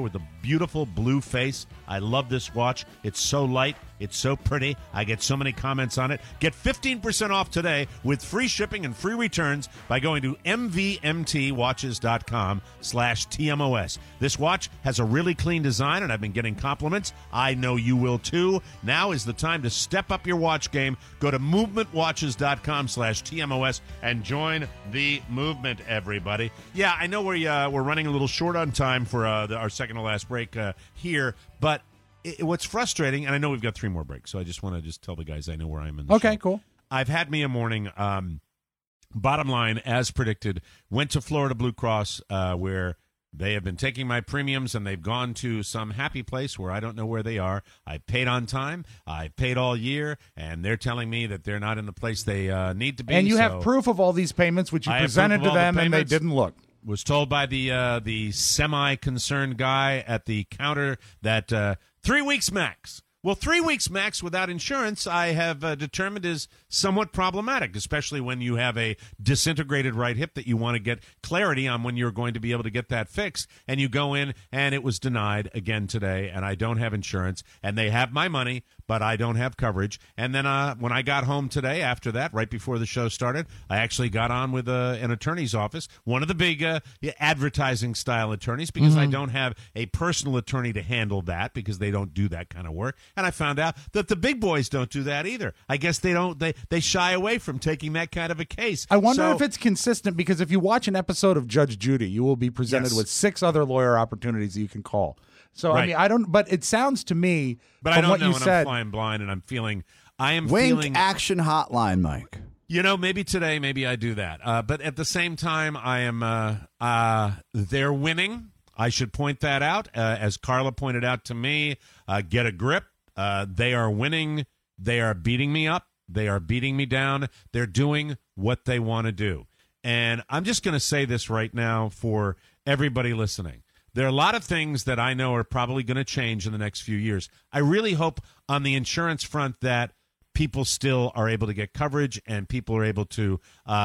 Speaker 4: beautiful blue face. I love this watch. It's so light. It's so pretty. I get so many comments on it. Get 15% off today with free shipping and free returns by going to mvmtwatches.com/TMOS. This watch has a really clean design, and I've been getting compliments. I know you will too. Now is the time to step up your watch game. Go to movementwatches.com/TMOS and join the movement, everybody. Yeah, I know we're running a little short on time for our second to last break here, but what's frustrating, and I know we've got 3 more breaks, so I just want to tell the guys I know where I am in the show.
Speaker 6: Cool.
Speaker 4: I've had me a morning. Bottom line, as predicted, went to Florida Blue Cross where they have been taking my premiums, and they've gone to some happy place where I don't know where they are. I paid on time. I paid all year, and they're telling me that they're not in the place they need to be.
Speaker 6: And you have proof of all these payments, which you presented to them, and they didn't look.
Speaker 4: Was told by the semi-concerned guy at the counter that 3 weeks max. Well, 3 weeks max without insurance, I have determined is somewhat problematic, especially when you have a disintegrated right hip that you want to get clarity on when you're going to be able to get that fixed. And you go in, and it was denied again today, and I don't have insurance, and they have my money, but I don't have coverage. And then when I got home today after that, right before the show started, I actually got on with an attorney's office, one of the big advertising-style attorneys, because I don't have a personal attorney to handle that because they don't do that kind of work. And I found out that the big boys don't do that either. I guess they don't. They shy away from taking that kind of a case.
Speaker 6: I wonder if it's consistent, because if you watch an episode of Judge Judy, you will be presented with 6 other lawyer opportunities that you can call. So
Speaker 4: Right.
Speaker 6: I mean, I don't. But it sounds to me,
Speaker 4: but
Speaker 6: from
Speaker 4: I don't
Speaker 6: what
Speaker 4: know,
Speaker 6: you
Speaker 4: and
Speaker 6: said,
Speaker 4: I'm flying blind, and I'm feeling. I am
Speaker 3: Wink
Speaker 4: feeling
Speaker 3: action hotline, Mike.
Speaker 4: You know, maybe today, maybe I do that. But at the same time, I am. They're winning. I should point that out. As Carla pointed out to me, get a grip. They are winning. They are beating me up. They are beating me down. They're doing what they want to do. And I'm just going to say this right now for everybody listening. There are a lot of things that I know are probably going to change in the next few years. I really hope on the insurance front that people still are able to get coverage and people are able to,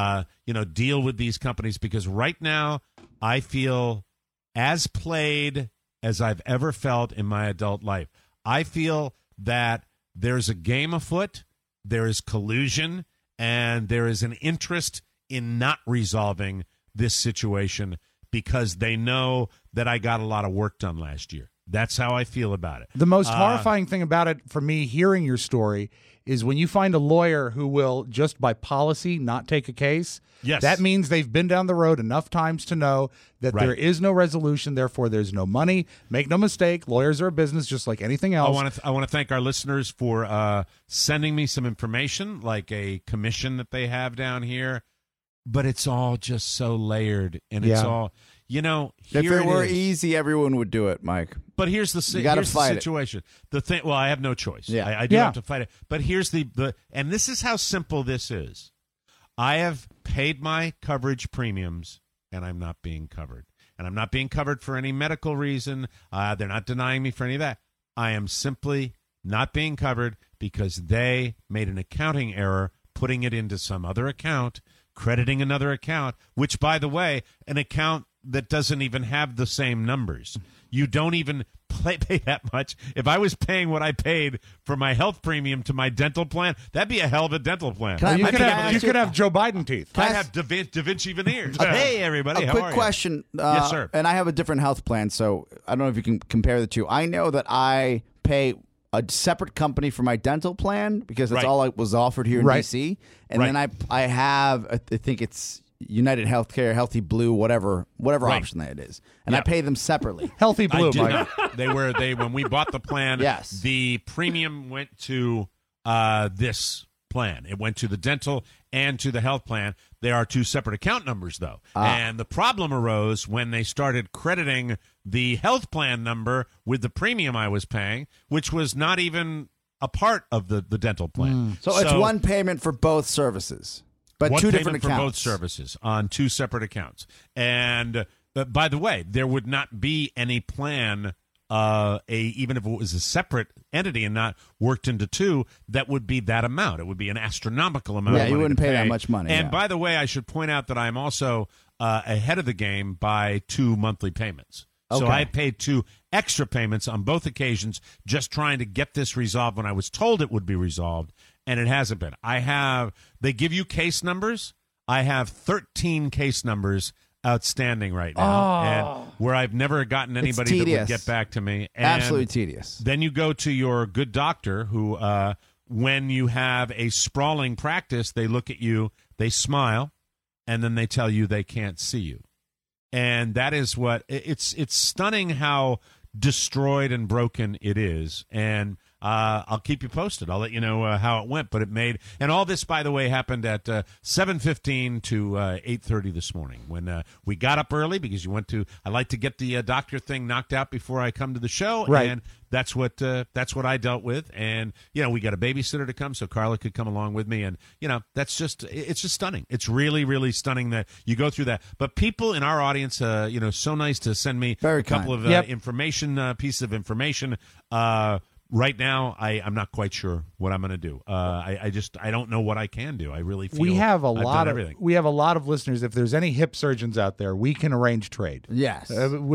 Speaker 4: deal with these companies, because right now I feel as played as I've ever felt in my adult life. I feel that there's a game afoot, there is collusion, and there is an interest in not resolving this situation because they know that I got a lot of work done last year. That's how I feel about it.
Speaker 6: The most horrifying thing about it for me, hearing your story, is when you find a lawyer who will just by policy not take a case.
Speaker 4: Yes.
Speaker 6: That means they've been down the road enough times to know that there is no resolution, therefore there's no money. Make no mistake, lawyers are a business just like anything else.
Speaker 4: I want to thank our listeners for sending me some information, like a commission that they have down here. But it's all just so layered, and it's all,
Speaker 3: if it were easy, everyone would do it, Mike.
Speaker 4: But here's the situation. The thing, well, I have no choice.
Speaker 3: Yeah.
Speaker 4: I do have to fight it. But here's the and this is how simple this is. I have paid my coverage premiums, and I'm not being covered. And I'm not being covered for any medical reason. They're not denying me for any of that. I am simply not being covered because they made an accounting error, putting it into some other account, crediting another account, which, by the way, an account that doesn't even have the same numbers. You don't even pay that much. If I was paying what I paid for my health premium to my dental plan, that'd be a hell of a dental plan.
Speaker 6: You could have Joe Biden teeth.
Speaker 4: I'd have Da Vinci veneers. Hey, everybody.
Speaker 3: A
Speaker 4: how
Speaker 3: quick
Speaker 4: are you?
Speaker 3: question.
Speaker 4: Yes, sir.
Speaker 3: And I have a different health plan, so I don't know if you can compare the two. I know that I pay a separate company for my dental plan because that's all I was offered here in D.C. And then I have, I think it's United Healthcare, Healthy Blue, whatever option that it is, and I pay them separately.
Speaker 6: Healthy Blue,
Speaker 4: Mike. When we bought the plan.
Speaker 3: Yes.
Speaker 4: The premium went to this plan. It went to the dental and to the health plan. There are 2 separate account numbers, though, and the problem arose when they started crediting the health plan number with the premium I was paying, which was not even a part of the dental plan.
Speaker 3: So it's one payment for both services. But
Speaker 4: one
Speaker 3: 2
Speaker 4: payment
Speaker 3: different
Speaker 4: for
Speaker 3: accounts.
Speaker 4: both services on 2 separate accounts. And by the way, there would not be any plan, even if it was a separate entity and not worked into 2, that would be that amount. It would be an astronomical amount.
Speaker 3: Yeah,
Speaker 4: of
Speaker 3: you
Speaker 4: money
Speaker 3: wouldn't
Speaker 4: to
Speaker 3: pay that much money.
Speaker 4: And
Speaker 3: yeah.
Speaker 4: by the way, I should point out that I'm also ahead of the game by 2 monthly payments. So
Speaker 3: Okay.
Speaker 4: I paid 2 extra payments on both occasions just trying to get this resolved when I was told it would be resolved, and it hasn't been. They give you case numbers. I have 13 case numbers outstanding right now, and where I've never gotten anybody that would get back to me. And
Speaker 3: Absolutely tedious.
Speaker 4: Then you go to your good doctor who, when you have a sprawling practice, they look at you, they smile, and then they tell you they can't see you. And that is what it's stunning how destroyed and broken it is. And I'll keep you posted. I'll let you know how it went. But it made, and all this, by the way, happened at 7:15 to 8:30 this morning when we got up early because I like to get the doctor thing knocked out before I come to the show.
Speaker 6: Right.
Speaker 4: And that's what I dealt with. And, we got a babysitter to come so Carla could come along with me. And, it's just stunning. It's really, really stunning that you go through that. But people in our audience, so nice to send me a couple of pieces of information. Right now, I'm not quite sure what I'm going to do. I don't know what I can do. I really feel
Speaker 6: we have a
Speaker 4: I've
Speaker 6: lot
Speaker 4: done
Speaker 6: of
Speaker 4: everything.
Speaker 6: we have a lot of listeners. If there's any hip surgeons out there, we can arrange trade.
Speaker 3: Yes.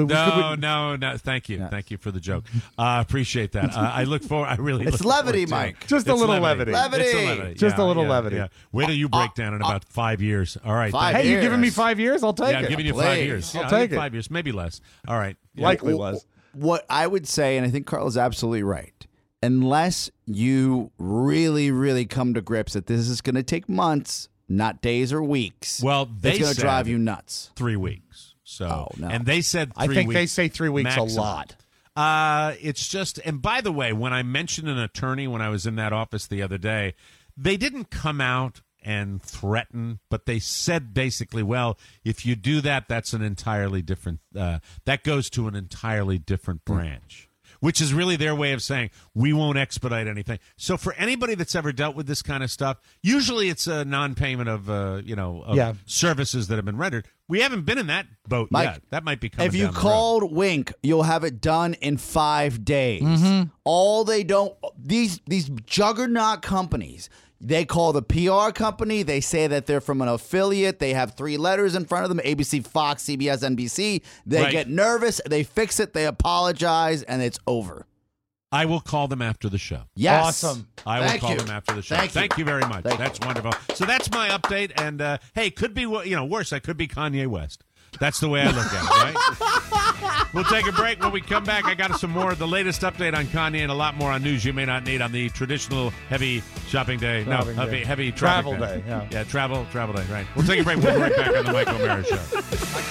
Speaker 4: No. Thank you.
Speaker 3: Yes.
Speaker 4: Thank you for the joke. Appreciate that. I look forward. I really.
Speaker 3: It's
Speaker 4: look
Speaker 3: levity,
Speaker 4: forward to it.
Speaker 3: Mike.
Speaker 6: Just a
Speaker 4: It's
Speaker 6: little levity.
Speaker 4: It's a levity.
Speaker 6: Just a little levity.
Speaker 4: Yeah. Wait till you break down in about 5 years. All right.
Speaker 3: 5
Speaker 6: Hey,
Speaker 3: years.
Speaker 6: you giving me 5 years? I'll take
Speaker 4: Yeah,
Speaker 6: it.
Speaker 4: I'm giving you
Speaker 3: Please.
Speaker 4: 5 years.
Speaker 6: I'll
Speaker 4: Yeah,
Speaker 6: take
Speaker 4: give
Speaker 6: it.
Speaker 4: 5 years, maybe less. All right. Yeah.
Speaker 6: Likely less.
Speaker 3: What I would say, and I think Carla's absolutely right, unless you really, really come to grips that this is going to take months, not days or weeks.
Speaker 4: Well, they
Speaker 3: it's going to
Speaker 4: said
Speaker 3: drive you nuts.
Speaker 4: 3 weeks. So,
Speaker 3: no.
Speaker 4: And they said 3
Speaker 6: I think
Speaker 4: weeks
Speaker 6: they say 3 weeks
Speaker 4: maximum.
Speaker 6: a lot.
Speaker 4: It's just, and by the way, when I mentioned an attorney when I was in that office the other day, they didn't come out and threaten, but they said basically, well, if you do that, that's an entirely different, that goes to an entirely different branch. Which is really their way of saying, we won't expedite anything. So for anybody that's ever dealt with this kind of stuff, usually it's a non-payment of services that have been rendered. We haven't been in that boat
Speaker 3: Mike,
Speaker 4: yet. That might be coming
Speaker 3: If you
Speaker 4: down the road.
Speaker 3: called Wink, you'll have it done in 5 days. All they don't, these juggernaut companies, they call the PR company. They say that they're from an affiliate. They have 3 letters in front of them, ABC, Fox, CBS, NBC. They get nervous. They fix it. They apologize, and it's over.
Speaker 4: I will call them after the show.
Speaker 3: Yes.
Speaker 6: Awesome.
Speaker 4: I will
Speaker 3: Thank
Speaker 4: call
Speaker 3: you.
Speaker 4: them after the show.
Speaker 3: Thank you.
Speaker 4: Very much.
Speaker 3: Thank
Speaker 4: That's wonderful. So that's my update. And, hey, could be worse. I could be Kanye West. That's the way I look at it, right? We'll take a break. When we come back, I got some more of the latest update on Kanye and a lot more on news you may not need on the traditional heavy shopping day. Heavy
Speaker 6: Travel
Speaker 4: traffic
Speaker 6: day. Yeah.
Speaker 4: Travel day, right. We'll take a break. We'll be right back on the Mike O'Mara Show.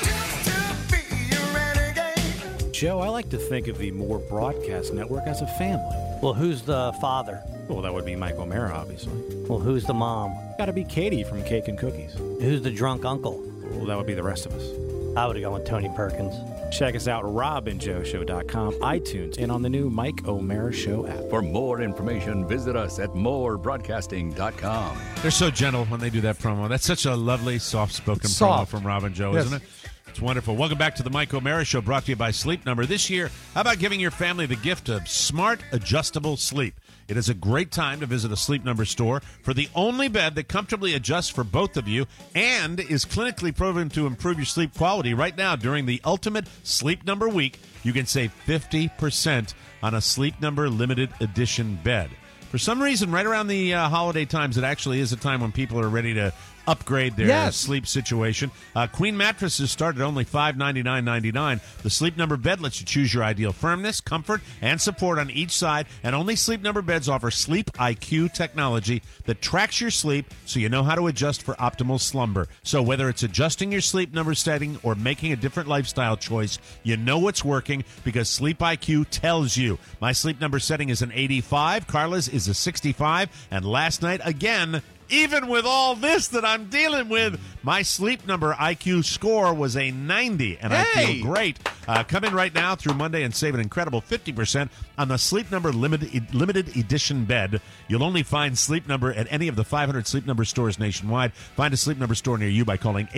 Speaker 7: Joe, I like to think of the More Broadcast Network as a family.
Speaker 22: Well, who's the father?
Speaker 7: Well, that would be Mike O'Mara, obviously.
Speaker 22: Well, who's the mom?
Speaker 7: Gotta be Katie from Cake and Cookies.
Speaker 22: Who's the drunk uncle?
Speaker 7: Well, that would be the rest of us.
Speaker 22: I would go with Tony Perkins.
Speaker 7: Check us out, robandjoeshow.com, iTunes, and on the new Mike O'Mara Show app.
Speaker 1: For more information, visit us at morebroadcasting.com.
Speaker 4: They're so gentle when they do that promo. That's such a lovely, soft-spoken promo
Speaker 6: Soft.
Speaker 4: from Rob and Joe,
Speaker 6: Yes.
Speaker 4: isn't it? It's wonderful. Welcome back to the Mike O'Mara Show, brought to you by Sleep Number. This year, how about giving your family the gift of smart, adjustable sleep? It is a great time to visit a Sleep Number store for the only bed that comfortably adjusts for both of you and is clinically proven to improve your sleep quality. Right now, during the Ultimate Sleep Number Week, you can save 50% on a Sleep Number limited edition bed. For some reason, right around the holiday times, it actually is a time when people are ready to upgrade their sleep situation. Queen mattresses start at only $599.99. The Sleep Number bed lets you choose your ideal firmness, comfort, and support on each side, and only Sleep Number beds offer Sleep IQ technology that tracks your sleep so you know how to adjust for optimal slumber. So whether it's adjusting your Sleep Number setting or making a different lifestyle choice, you know what's working because Sleep IQ tells you. My Sleep Number setting is an 85, Carla's is a 65, and last night, again, even with all this that I'm dealing with, my Sleep Number IQ score was a 90, and I feel great. Come in right now through Monday and save an incredible 50% on the Sleep Number limited edition bed. You'll only find Sleep Number at any of the 500 Sleep Number stores nationwide. Find a Sleep Number store near you by calling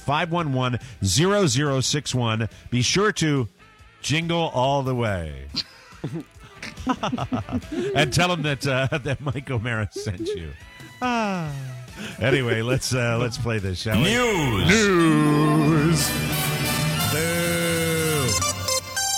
Speaker 4: 800-511-0061. Be sure to jingle all the way. And tell them that Mike O'Mara sent you. Anyway, let's play this, shall we?
Speaker 1: News.
Speaker 4: Boo.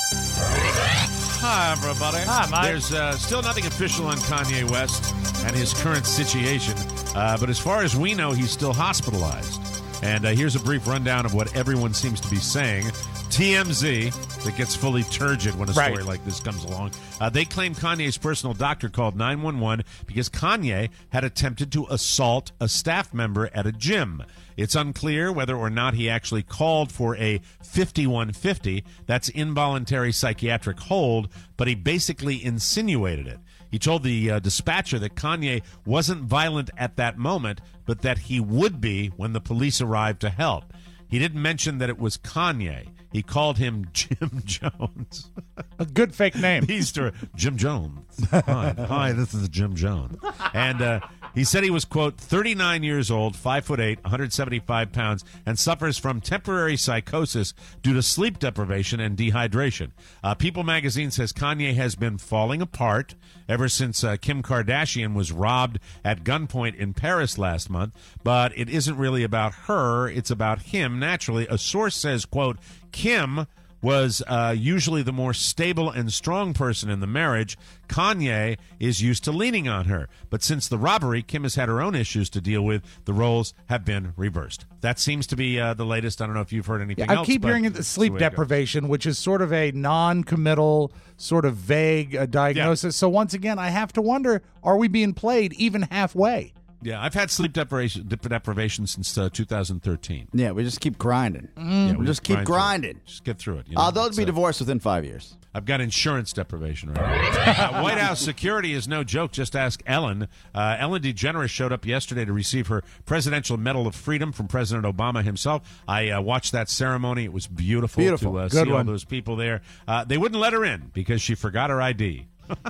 Speaker 4: everybody.
Speaker 6: Hi, Mike.
Speaker 4: There's still nothing official on Kanye West and his current situation, but as far as we know, he's still hospitalized. And here's a brief rundown of what everyone seems to be saying. TMZ, that gets fully turgid when a story like this comes along, they claim Kanye's personal doctor called 911 because Kanye had attempted to assault a staff member at a gym. It's unclear whether or not he actually called for a 5150, that's involuntary psychiatric hold, but he basically insinuated it. He told the dispatcher that Kanye wasn't violent at that moment, but that he would be when the police arrived to help. He didn't mention that it was Kanye. He called him Jim Jones.
Speaker 6: A good fake name.
Speaker 4: Jim Jones. Hi, this is Jim Jones. And he said he was, quote, 39 years old, 5'8", 175 pounds, and suffers from temporary psychosis due to sleep deprivation and dehydration. People magazine says Kanye has been falling apart ever since Kim Kardashian was robbed at gunpoint in Paris last month. But it isn't really about her. It's about him, naturally. A source says, quote, Kim was usually the more stable and strong person in the marriage. Kanye is used to leaning on her. But since the robbery, Kim has had her own issues to deal with. The roles have been reversed. That seems to be the latest. I don't know if you've heard anything else.
Speaker 6: I keep hearing it, sleep deprivation, which is sort of a non-committal, sort of vague diagnosis. So once again, I have to wonder, are we being played even halfway?
Speaker 4: Yeah, I've had sleep deprivation since 2013.
Speaker 3: Yeah, we just keep grinding.
Speaker 4: Yeah,
Speaker 3: we just keep grinding.
Speaker 4: Just get through it. You know?
Speaker 3: They'll be divorced within 5 years.
Speaker 4: I've got insurance deprivation right now. White House security is no joke. Just ask Ellen. Ellen DeGeneres showed up yesterday to receive her Presidential Medal of Freedom from President Obama himself. I watched that ceremony. It was beautiful.
Speaker 3: Beautiful.
Speaker 4: To
Speaker 3: Good
Speaker 4: see
Speaker 3: one.
Speaker 4: all those people there. They wouldn't let her in because she forgot her ID.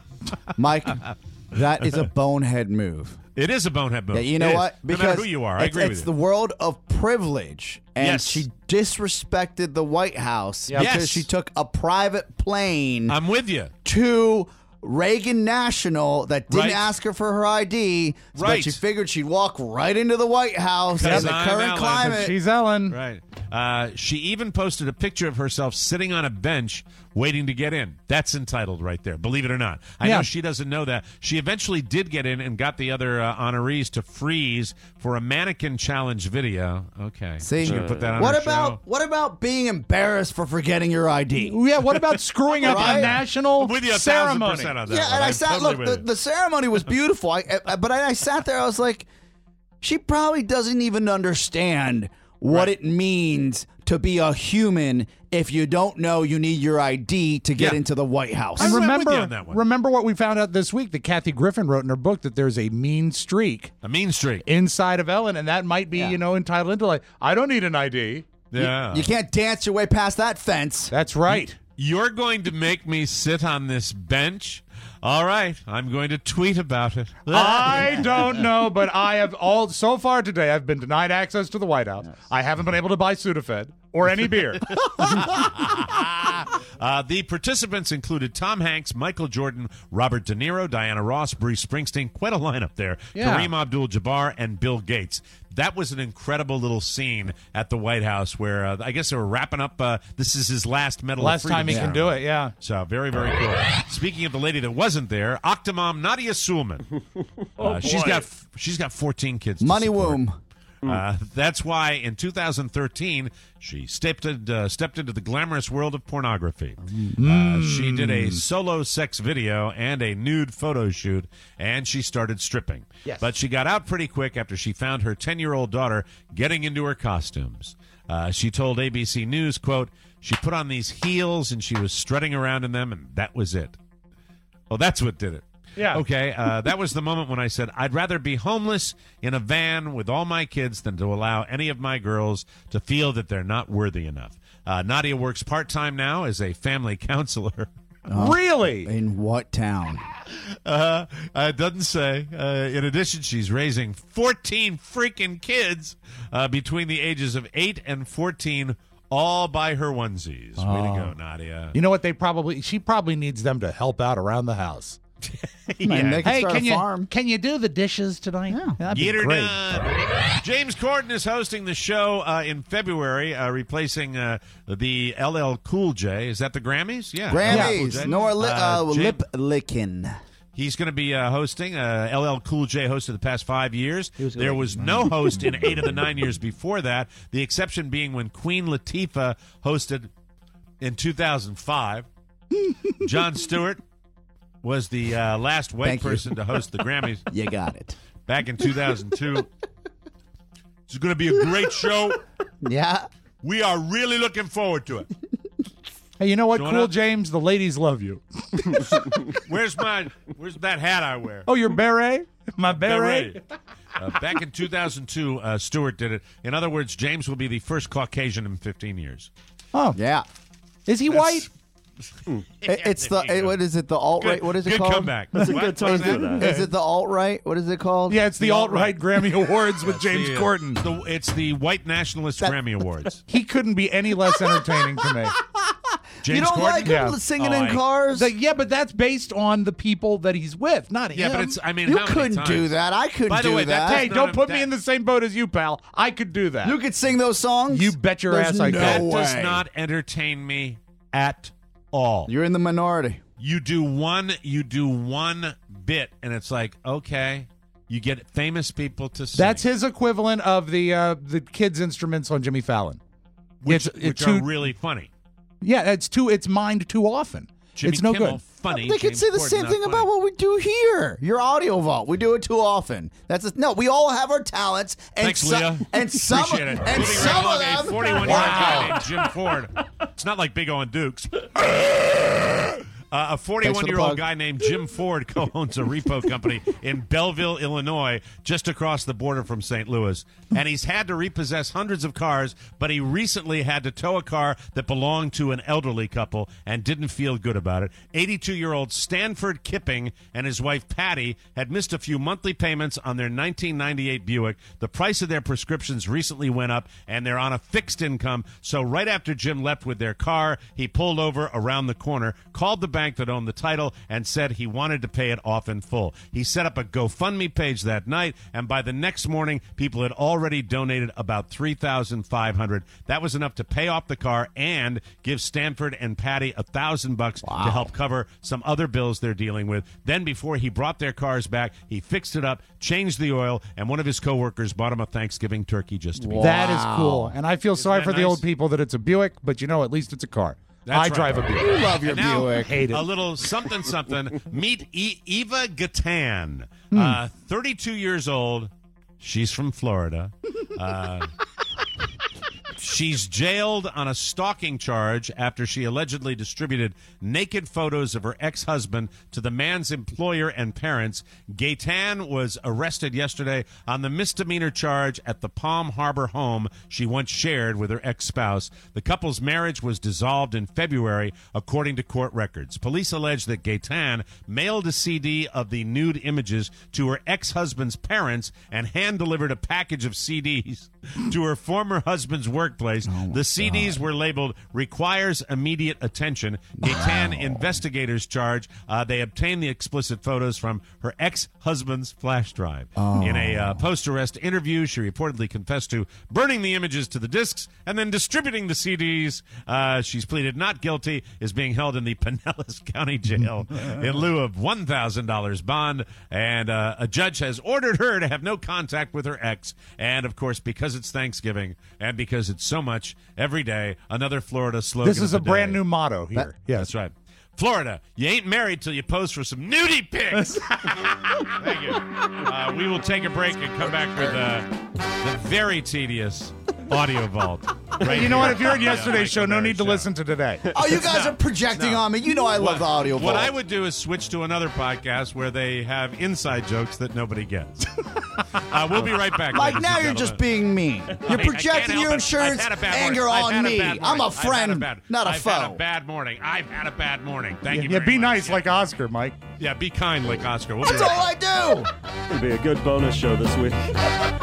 Speaker 3: Mike, that is a bonehead move.
Speaker 4: It is a bonehead move.
Speaker 3: Yeah, you know what?
Speaker 4: No matter who you are, I agree with you.
Speaker 3: It's the world of privilege. And
Speaker 4: Yes.
Speaker 3: she disrespected the White House
Speaker 4: Yes.
Speaker 3: because she took a private plane
Speaker 4: I'm with you.
Speaker 3: to Reagan National that didn't
Speaker 4: Right.
Speaker 3: ask her for her ID, but
Speaker 4: Right.
Speaker 3: she figured she'd walk right into the White House in
Speaker 4: Because
Speaker 3: the
Speaker 4: I'm
Speaker 3: current
Speaker 4: Ellen.
Speaker 3: climate.
Speaker 6: She's Ellen.
Speaker 4: Right. She even posted a picture of herself sitting on a bench waiting to get in. That's entitled right there, believe it or not. I know she doesn't know that. She eventually did get in and got the other honorees to freeze for a mannequin challenge video. Okay.
Speaker 3: See,
Speaker 4: She's gonna put that on
Speaker 3: what
Speaker 4: her
Speaker 3: about
Speaker 4: show.
Speaker 3: what about being embarrassed for forgetting your ID?
Speaker 6: Yeah, what about screwing up
Speaker 3: Right?
Speaker 6: a national
Speaker 4: I'm with you 1,000%
Speaker 6: ceremony?
Speaker 4: on that.
Speaker 3: Yeah,
Speaker 4: one.
Speaker 3: and I
Speaker 4: I'm
Speaker 3: sat.
Speaker 4: totally
Speaker 3: Look,
Speaker 4: with you.
Speaker 3: the ceremony was beautiful. But I sat there. I was like, she probably doesn't even understand what it means to be a human if you don't know you need your ID to get into the White House.
Speaker 6: And
Speaker 4: I'm with you on that one.
Speaker 6: remember what we found out this week that Kathy Griffin wrote in her book, that there's a mean streak inside of Ellen, and that might be, entitled into, like, I don't need an ID.
Speaker 4: Yeah.
Speaker 3: You can't dance your way past that fence.
Speaker 6: That's right.
Speaker 4: You're going to make me sit on this bench? All right, I'm going to tweet about it.
Speaker 6: I don't know, but so far today, I've been denied access to the White House. I haven't been able to buy Sudafed or any beer.
Speaker 4: The participants included Tom Hanks, Michael Jordan, Robert De Niro, Diana Ross, Bruce Springsteen. Quite a lineup there.
Speaker 6: Yeah.
Speaker 4: Kareem Abdul-Jabbar and Bill Gates. That was an incredible little scene at the White House where I guess they were wrapping up. This is his last Medal of Freedom
Speaker 6: Last time he can do it, yeah.
Speaker 4: So very, very cool. Speaking of the lady that wasn't there, Octomom Nadia Suleman. She's got 14 kids. to
Speaker 3: Money
Speaker 4: support.
Speaker 3: womb.
Speaker 4: That's why in 2013 she stepped into the glamorous world of pornography. She did a solo sex video and a nude photo shoot, and she started stripping.
Speaker 6: Yes.
Speaker 4: But she got out pretty quick after she found her 10-year-old daughter getting into her costumes. She told ABC News, quote, she put on these heels and she was strutting around in them, and that was it. Well, that's what did it.
Speaker 6: Yeah.
Speaker 4: Okay, that was the moment when I said, I'd rather be homeless in a van with all my kids than to allow any of my girls to feel that they're not worthy enough. Nadia works part-time now as a family counselor.
Speaker 6: Really?
Speaker 3: In what town?
Speaker 4: It doesn't say. In addition, she's raising 14 freaking kids between the ages of 8 and 14, all by her onesies. Way to go, Nadia.
Speaker 6: You know what? She probably needs them to help out around the house.
Speaker 3: Man, they could start a farm.
Speaker 6: Can you do the dishes tonight? Yeah, that'd be
Speaker 4: Get her
Speaker 6: great.
Speaker 4: done. James Corden is hosting the show in February, replacing the LL Cool J. Is that the Grammys? Yeah.
Speaker 3: Grammys. Nor lip licking.
Speaker 4: He's going to be hosting. LL Cool J hosted the past 5 years. There was no host in 8 of the 9 years before that, the exception being when Queen Latifah hosted in 2005. Jon Stewart was the last white person to host the Grammys.
Speaker 3: You got it.
Speaker 4: Back in 2002. This is going to be a great show.
Speaker 3: Yeah.
Speaker 4: We are really looking forward to it.
Speaker 6: Hey, you know what,
Speaker 4: Showing
Speaker 6: Cool
Speaker 4: up?
Speaker 6: James? The ladies love you.
Speaker 4: Where's that hat I wear?
Speaker 6: Oh, your beret? My beret?
Speaker 4: Back in 2002, Stewart did it. In other words, James will be the first Caucasian in 15 years.
Speaker 6: Oh.
Speaker 3: Yeah.
Speaker 6: Is he white?
Speaker 3: It's the what is it? The alt right? What is it
Speaker 4: good
Speaker 3: called?
Speaker 4: comeback.
Speaker 12: That's a good time for that.
Speaker 3: Is it the alt right? What is it called?
Speaker 6: Yeah, it's the alt-right Grammy Awards with James Corden.
Speaker 4: It's the White Nationalist Grammy Awards.
Speaker 6: He couldn't be any less entertaining to me.
Speaker 4: James
Speaker 3: you don't
Speaker 4: Corden?
Speaker 3: like him singing in cars?
Speaker 6: Yeah, but that's based on the people that he's with, not him.
Speaker 4: Yeah, but it's, I mean,
Speaker 3: You
Speaker 4: how many
Speaker 3: couldn't
Speaker 4: times?
Speaker 3: do that. I couldn't
Speaker 4: By the
Speaker 3: do
Speaker 4: way,
Speaker 3: that.
Speaker 6: Hey, don't put me in the same boat as you, pal. I could do that.
Speaker 3: You could sing those songs?
Speaker 6: You bet your
Speaker 3: There's
Speaker 6: ass I could.
Speaker 4: That
Speaker 3: no
Speaker 4: does
Speaker 3: way.
Speaker 4: not entertain me at all.
Speaker 3: You're in the minority.
Speaker 4: You do one bit, and it's like, okay, you get famous people to sing.
Speaker 6: That's his equivalent of the kids' instruments on Jimmy Fallon.
Speaker 4: which
Speaker 6: it's
Speaker 4: are
Speaker 6: too,
Speaker 4: really funny.
Speaker 6: Yeah, it's mined too often.
Speaker 4: Jimmy
Speaker 6: it's no
Speaker 4: Kimmel,
Speaker 6: good.
Speaker 4: funny.
Speaker 3: They could
Speaker 4: James
Speaker 3: say the
Speaker 4: Corden,
Speaker 3: same
Speaker 4: not
Speaker 3: thing
Speaker 4: funny.
Speaker 3: about what we do here. Your audio vault. We do it too often. No, we all have our talents. And
Speaker 4: Thanks, Leah.
Speaker 3: And some,
Speaker 4: Appreciate it.
Speaker 3: and
Speaker 4: Moving
Speaker 3: some
Speaker 4: right
Speaker 3: of
Speaker 4: along,
Speaker 3: them.
Speaker 4: a 41-year-old guy named Jim Ford. It's not like Big O and Dukes. A 41-year-old guy named Jim Ford co-owns a repo company in Belleville, Illinois, just across the border from St. Louis. And he's had to repossess hundreds of cars, but he recently had to tow a car that belonged to an elderly couple and didn't feel good about it. 82-year-old Stanford Kipping and his wife Patty had missed a few monthly payments on their 1998 Buick. The price of their prescriptions recently went up, and they're on a fixed income. So right after Jim left with their car, he pulled over around the corner, called the bank that owned the title, and said he wanted to pay it off in full. He set up a GoFundMe page that night, and by the next morning, people had already donated about $3,500. That was enough to pay off the car and give Stanford and Patty $1,000 to help cover some other bills they're dealing with. Then, before he brought their cars back, he fixed it up, changed the oil, and one of his coworkers bought him a Thanksgiving turkey just to be.
Speaker 6: That is cool. And I feel sorry
Speaker 4: that
Speaker 6: for the
Speaker 4: nice?
Speaker 6: old people that it's a Buick, but you know, at least it's a car.
Speaker 4: That's
Speaker 6: I drive
Speaker 4: right.
Speaker 6: a Buick.
Speaker 3: You love your
Speaker 4: And now,
Speaker 3: Buick.
Speaker 6: Hate it.
Speaker 4: A little something. Meet Eva Gatan, 32 years old. She's from Florida. She's jailed on a stalking charge after she allegedly distributed naked photos of her ex-husband to the man's employer and parents. Gatan was arrested yesterday on the misdemeanor charge at the Palm Harbor home she once shared with her ex-spouse. The couple's marriage was dissolved in February, according to court records. Police allege that Gatan mailed a CD of the nude images to her ex-husband's parents and hand-delivered a package of CDs to her former husband's workplace. The CDs were labeled "Requires Immediate Attention." Gatan investigators charge they obtained the explicit photos from her ex-husband's flash drive. In a post-arrest interview, she reportedly confessed to burning the images to the discs and then distributing the CDs. She's pleaded not guilty, is being held in the Pinellas County Jail in lieu of $1,000 bond, and a judge has ordered her to have no contact with her ex. And, of course, because it's Thanksgiving and because it's so much every day, another Florida slogan.
Speaker 6: This is a brand new motto here. Yes.
Speaker 4: That's right. Florida, you ain't married till you pose for some nudie pics. Thank you. We will take a break and come back with the very tedious audio vault. Right
Speaker 6: You know
Speaker 4: here.
Speaker 6: what? If you're in yesterday's show, no need to listen to today.
Speaker 3: Oh, you guys are projecting on me. You know I love the audio vault.
Speaker 4: What I would do is switch to another podcast where they have inside jokes that nobody gets. We'll be right back.
Speaker 3: Like
Speaker 4: ladies
Speaker 3: now
Speaker 4: and
Speaker 3: you're just
Speaker 4: gentlemen.
Speaker 3: being mean. You're
Speaker 4: I
Speaker 3: projecting
Speaker 4: can't
Speaker 3: your
Speaker 4: help it.
Speaker 3: insurance
Speaker 4: I've had a bad
Speaker 3: anger
Speaker 4: morning. I've
Speaker 3: on
Speaker 4: had a
Speaker 3: me.
Speaker 4: bad
Speaker 3: I'm a
Speaker 4: morning. I've had
Speaker 3: friend, not a
Speaker 4: I've
Speaker 3: foe.
Speaker 4: had a bad morning. I've had a bad morning. Thank you
Speaker 6: Yeah,
Speaker 4: very
Speaker 6: be
Speaker 4: much.
Speaker 6: nice like Oscar, Mike.
Speaker 4: Yeah, be kind like Oscar. We'll be
Speaker 3: That's
Speaker 4: right
Speaker 3: all
Speaker 4: back.
Speaker 3: I do.
Speaker 12: It'll be a good bonus show this week.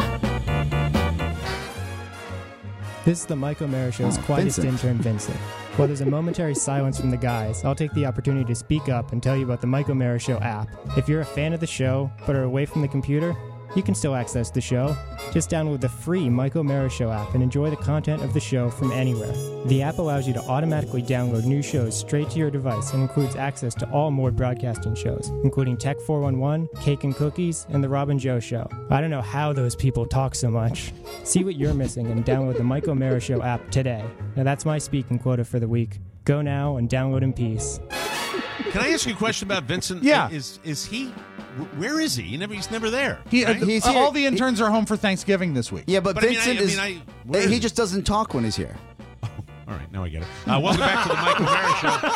Speaker 9: This is the Mike O'Mara Show's quietest
Speaker 3: Vincent.
Speaker 9: intern, Vincent. While there's a momentary silence from the guys, I'll take the opportunity to speak up and tell you about the Mike O'Mara Show app. If you're a fan of the show, but are away from the computer, you can still access the show. Just download the free Mike O'Mara Show app and enjoy the content of the show from anywhere. The app allows you to automatically download new shows straight to your device and includes access to all Mord Broadcasting shows, including Tech 411, Cake and Cookies, and The Rob and Joe Show. I don't know how those people talk so much. See what you're missing and download the Mike O'Mara Show app today. Now that's my speaking quota for the week. Go now and download in peace.
Speaker 4: Can I ask you a question about Vincent?
Speaker 6: Yeah.
Speaker 4: Is he? Where is he? He's never there.
Speaker 6: He's
Speaker 3: here.
Speaker 6: All the interns are home for Thanksgiving this week.
Speaker 3: Yeah, but Vincent
Speaker 4: where
Speaker 3: he just doesn't talk when he's here.
Speaker 4: All right, now I get it. Welcome back to the Mike O'Mara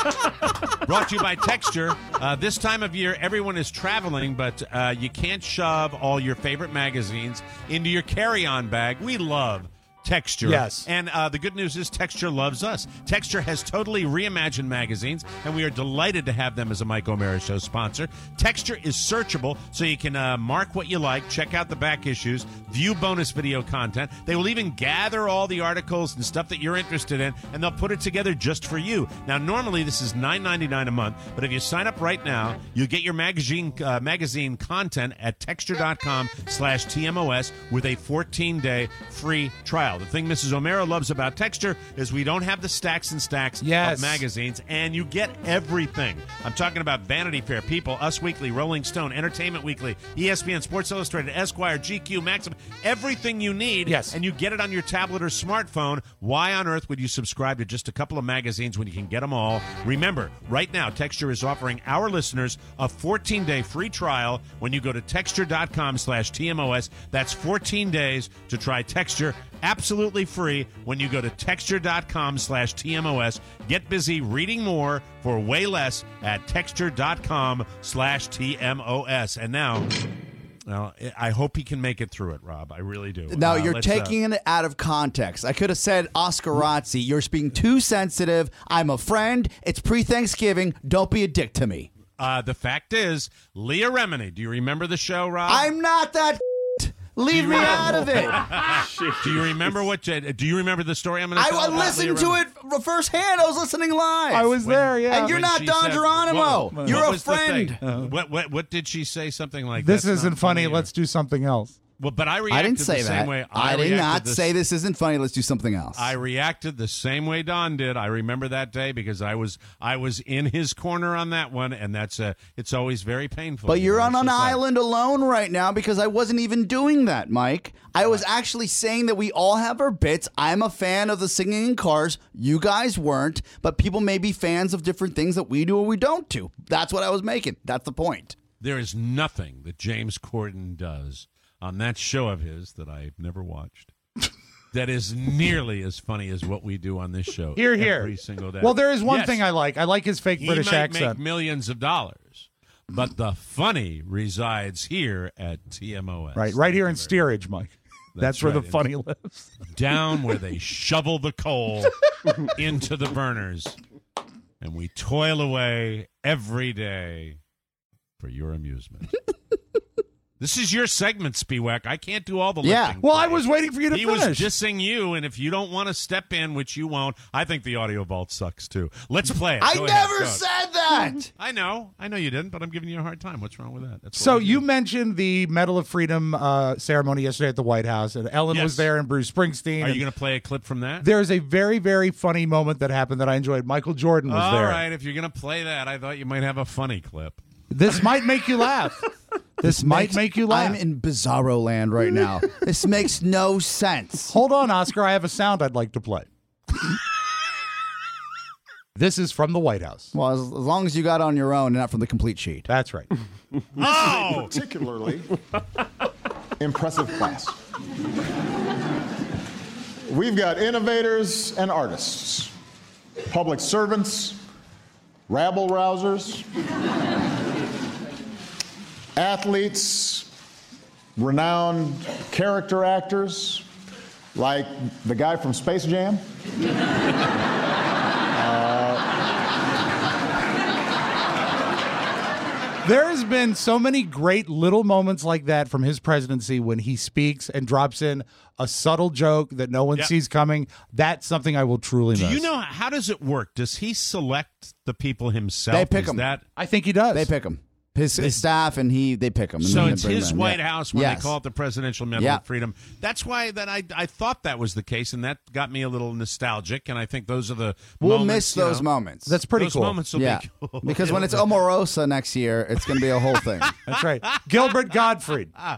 Speaker 4: Show. Brought to you by Texture. This time of year, everyone is traveling, but you can't shove all your favorite magazines into your carry-on bag. We love Texture.
Speaker 6: Yes.
Speaker 4: And the good news is Texture loves us. Texture has totally reimagined magazines, and we are delighted to have them as a Mike O'Mara Show sponsor. Texture is searchable, so you can mark what you like, check out the back issues, view bonus video content. They will even gather all the articles and stuff that you're interested in, and they'll put it together just for you. Now, normally this is $9.99 a month, but if you sign up right now, you'll get your magazine content at texture.com/TMOS with a 14-day free trial. The thing Mrs. O'Mara loves about Texture is we don't have the stacks and stacks of magazines, and you get everything. I'm talking about Vanity Fair, People, Us Weekly, Rolling Stone, Entertainment Weekly, ESPN, Sports Illustrated, Esquire, GQ, Maxim, everything you need, and you get it on your tablet or smartphone. Why on earth would you subscribe to just a couple of magazines when you can get them all? Remember, right now, Texture is offering our listeners a 14-day free trial when you go to texture.com/TMOS. That's 14 days to try Texture. Absolutely free when you go to texture.com/TMOS. Get busy reading more for way less at texture.com/TMOS. And now, I hope he can make it through it, Rob. I really do.
Speaker 3: No, you're taking it out of context. I could have said, Oscar Razzi, you're being too sensitive. I'm a friend. It's pre-Thanksgiving. Don't be a dick to me.
Speaker 4: The fact is, Leah Remini, do you remember the show, Rob?
Speaker 3: I'm not that. Leave me out of it.
Speaker 4: Do you remember Do you remember the story I'm going to tell?
Speaker 3: I listened to it firsthand. I was listening live.
Speaker 6: I was there, yeah.
Speaker 3: And you're not Don Geronimo. You're a friend.
Speaker 4: What did she say? Something like
Speaker 6: this isn't funny. Let's do something else.
Speaker 4: Well, but I reacted the same way.
Speaker 3: I did not say this isn't funny. Let's do something else.
Speaker 4: I reacted the same way Don did. I remember that day because I was in his corner on that one, and it's always very painful.
Speaker 3: But you're on an island alone right now because I wasn't even doing that, Mike. I was actually saying that we all have our bits. I'm a fan of the singing in cars. You guys weren't, but people may be fans of different things that we do or we don't do. That's what I was making. That's the point.
Speaker 4: There is nothing that James Corden does on that show of his that I've never watched that is nearly as funny as what we do on this show every single day.
Speaker 6: Well, there is one thing I like. I like his fake British accent.
Speaker 4: He might make millions of dollars, but the funny resides here at TMOS.
Speaker 6: Right here in steerage, Mike. That's where the funny lives.
Speaker 4: Down where they shovel the coal into the burners, and we toil away every day for your amusement. This is your segment, Spiewak. I can't do all the lifting.
Speaker 6: Well, I was waiting for you to
Speaker 4: finish. He was dissing you, and if you don't want to step in, which you won't, I think the audio vault sucks, too. Let's play it.
Speaker 3: I never said that.
Speaker 4: I know you didn't, but I'm giving you a hard time. What's wrong with that?
Speaker 6: So you mentioned the Medal of Freedom ceremony yesterday at the White House, and Ellen was there and Bruce Springsteen.
Speaker 4: Are you going to play a clip from that?
Speaker 6: There's a very, very funny moment that happened that I enjoyed. Michael Jordan was there.
Speaker 4: All right, if you're going to play that, I thought you might have a funny clip.
Speaker 6: This might make you laugh. This might make you laugh.
Speaker 3: I'm in bizarro land right now. This makes no sense.
Speaker 6: Hold on, Oscar. I have a sound I'd like to play. This is from the White House.
Speaker 3: Well, as long as you got on your own and not from the complete sheet.
Speaker 6: That's right.
Speaker 10: This is a particularly impressive class. We've got innovators and artists, public servants, rabble-rousers, athletes, renowned character actors, like the guy from Space Jam.
Speaker 6: There has been so many great little moments like that from his presidency when he speaks and drops in a subtle joke that no one sees coming. That's something I will truly miss.
Speaker 4: Do you know, how does it work? Does he select the people himself?
Speaker 3: They pick them.
Speaker 6: I think he does.
Speaker 3: They pick them. His staff and they pick them.
Speaker 4: So it's his White House when they call it the Presidential Medal of Freedom. That's why I thought that was the case, and that got me a little nostalgic. And I think those are the
Speaker 3: we'll miss those moments.
Speaker 6: That's pretty
Speaker 4: those
Speaker 6: cool.
Speaker 4: Moments will be cool.
Speaker 3: Because when it's Omarosa next year, it's going to be a whole thing.
Speaker 6: That's right. Gilbert Gottfried.
Speaker 4: God.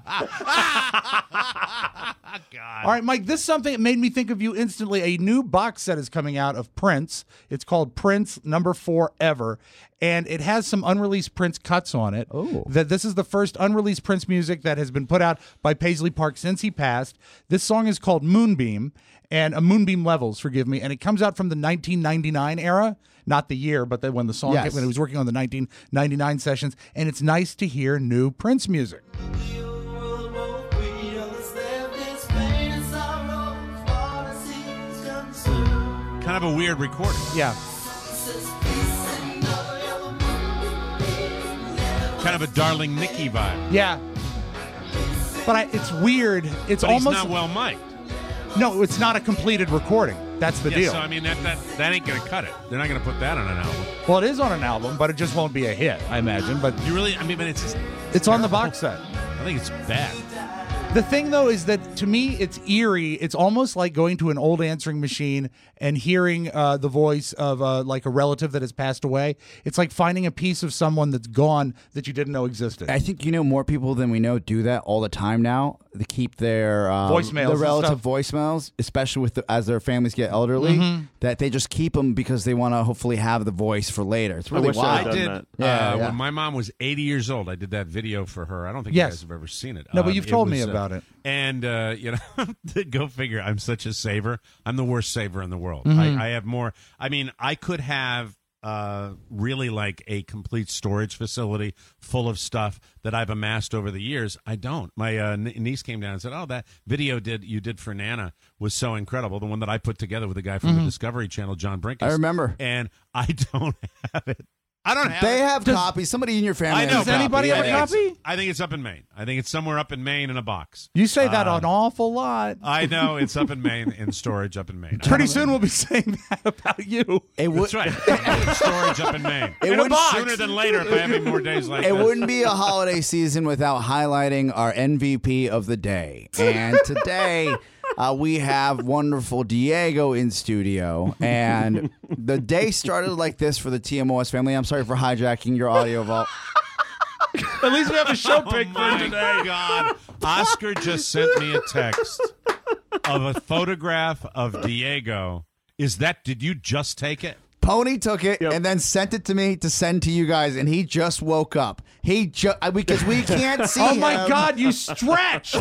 Speaker 6: All right, Mike, this is something that made me think of you instantly. A new box set is coming out of Prince. It's called Prince No. 4 Ever, and it has some unreleased Prince cuts on it.
Speaker 3: Oh.
Speaker 6: This is the first unreleased Prince music that has been put out by Paisley Park since he passed. This song is called Moonbeam, and Moonbeam Levels, forgive me, and it comes out from the 1999 era. Not the year, but when the song
Speaker 3: Yes.
Speaker 6: when he was working on the 1999 sessions, and it's nice to hear new Prince music.
Speaker 4: Kind of a weird recording.
Speaker 6: Yeah.
Speaker 4: Kind of a Darling Nikki vibe.
Speaker 6: Yeah. But it's weird. It's
Speaker 4: But
Speaker 6: almost
Speaker 4: he's not well mic'd.
Speaker 6: No, it's not a completed recording. That's the deal.
Speaker 4: So I mean that ain't gonna cut it. They're not gonna put that on an album.
Speaker 6: Well, it is on an album, but it just won't be a hit, I imagine. But
Speaker 4: but
Speaker 6: it's on the box set.
Speaker 4: I think it's bad.
Speaker 6: The thing, though, is that to me, it's eerie. It's almost like going to an old answering machine and hearing the voice of like a relative that has passed away. It's like finding a piece of someone that's gone that you didn't know existed.
Speaker 3: I think more people than we know do that all the time now. They keep their
Speaker 6: voicemails,
Speaker 3: their relative voicemails, especially as their families get elderly.
Speaker 6: Mhm.
Speaker 3: That they just keep them because they want to hopefully have the voice for later. It's really wild.
Speaker 4: I did when my mom was 80 years old. I did that video for her. I don't think you guys have ever seen it.
Speaker 6: No, but you've told me about it.
Speaker 4: And go figure. I'm such a saver. I'm the worst saver in the world.
Speaker 6: Mhm.
Speaker 4: I have more. I mean, I could have really like a complete storage facility full of stuff that I've amassed over the years. I don't. My niece came down and said, "Oh, that video you did for Nana was so incredible. The one that I put together with the guy from the Discovery Channel, John Brinkus."
Speaker 3: I remember.
Speaker 4: And I don't have it. I don't have
Speaker 3: They
Speaker 4: it.
Speaker 3: have copies. Somebody in your family
Speaker 4: I know.
Speaker 3: has a copy.
Speaker 4: I think it's up in Maine. I think it's somewhere up in Maine in a box.
Speaker 6: You say that an awful lot.
Speaker 4: I know. It's up in Maine, in storage up in Maine.
Speaker 6: Pretty soon we'll be saying that about you.
Speaker 4: That's right. Storage up in Maine.
Speaker 3: It would
Speaker 4: sooner than later if I have any more days like
Speaker 3: It
Speaker 4: this.
Speaker 3: wouldn't be a holiday season without highlighting our MVP of the day. And today we have wonderful Diego in studio. And the day started like this for the TMOS family. I'm sorry for hijacking your audio vault.
Speaker 6: At least we have a show pick for
Speaker 4: my
Speaker 6: today.
Speaker 4: God. Oscar just sent me a text of a photograph of Diego. Did you just take it?
Speaker 3: Pony took it and then sent it to me to send to you guys, and he just woke up. Because we can't see
Speaker 6: Oh, my
Speaker 3: him.
Speaker 6: God, you stretch.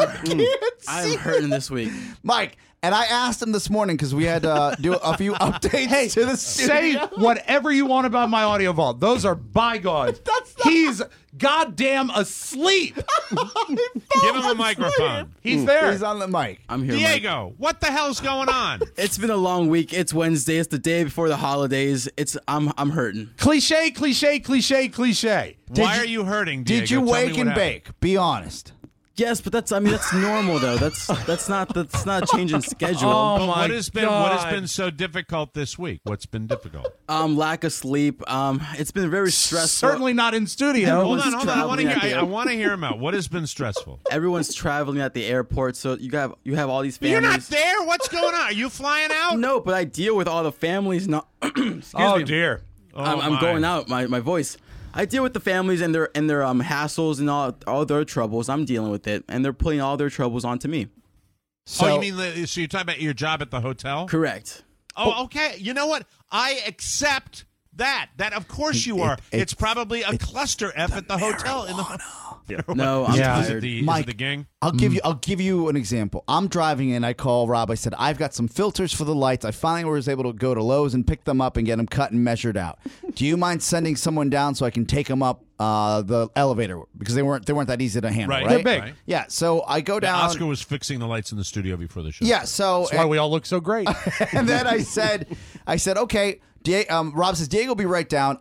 Speaker 8: I'm hurting this week.
Speaker 3: Mike, and I asked him this morning because we had to do a few updates to the
Speaker 6: Say
Speaker 3: studio.
Speaker 6: whatever you want about my audio vault. Those are bygones. He's goddamn asleep.
Speaker 4: Give him a microphone.
Speaker 6: He's there.
Speaker 3: He's on the mic.
Speaker 8: I'm here,
Speaker 4: Diego, what the hell's going on?
Speaker 8: It's been a long week. It's Wednesday. It's the day before the holidays. I'm hurting.
Speaker 6: Cliche, cliche, cliche, cliche.
Speaker 4: Why are you hurting, Diego?
Speaker 3: Did you
Speaker 4: Tell me
Speaker 3: wake
Speaker 4: what
Speaker 3: and
Speaker 4: happened.
Speaker 3: bake? Be honest.
Speaker 8: Yes, but that's normal though. That's not a change in schedule.
Speaker 6: Oh,
Speaker 4: But
Speaker 6: my
Speaker 4: what has
Speaker 6: God.
Speaker 4: been so difficult this week? What's been difficult?
Speaker 8: Lack of sleep. It's been very stressful.
Speaker 6: Certainly not in studio.
Speaker 8: Everyone's
Speaker 4: Hold on. I want
Speaker 8: traveling
Speaker 4: to I want to hear him out. What has been stressful?
Speaker 8: Everyone's traveling at the airport, so you have all these families.
Speaker 4: You're not there. What's going on? Are you flying out?
Speaker 8: No, but I deal with all the families. No, excuse
Speaker 6: Oh,
Speaker 8: me.
Speaker 6: dear.
Speaker 8: I'm
Speaker 4: my.
Speaker 8: going out. My voice. I deal with the families and their hassles and all their troubles. I'm dealing with it, and they're putting all their troubles onto me.
Speaker 4: So you mean so you're talking about your job at the hotel?
Speaker 8: Correct.
Speaker 4: Oh, okay. You know what? I accept that. That of course you are. It's probably a cluster F at the hotel in the.
Speaker 8: No, I'm
Speaker 4: Is it
Speaker 8: tired.
Speaker 3: Mike,
Speaker 4: the gang?
Speaker 3: I'll give you an example. I'm driving in. I call Rob. I said, I've got some filters for the lights. I finally was able to go to Lowe's and pick them up and get them cut and measured out. Do you mind sending someone down so I can take them up the elevator? Because they weren't that easy to handle, right?
Speaker 6: They're big.
Speaker 4: Right.
Speaker 3: Yeah, so I go down.
Speaker 4: Oscar was fixing the lights in the studio before the show.
Speaker 3: Yeah, so
Speaker 6: That's why we all look so great.
Speaker 3: and then I said, okay. Rob says, Diego will be right down. I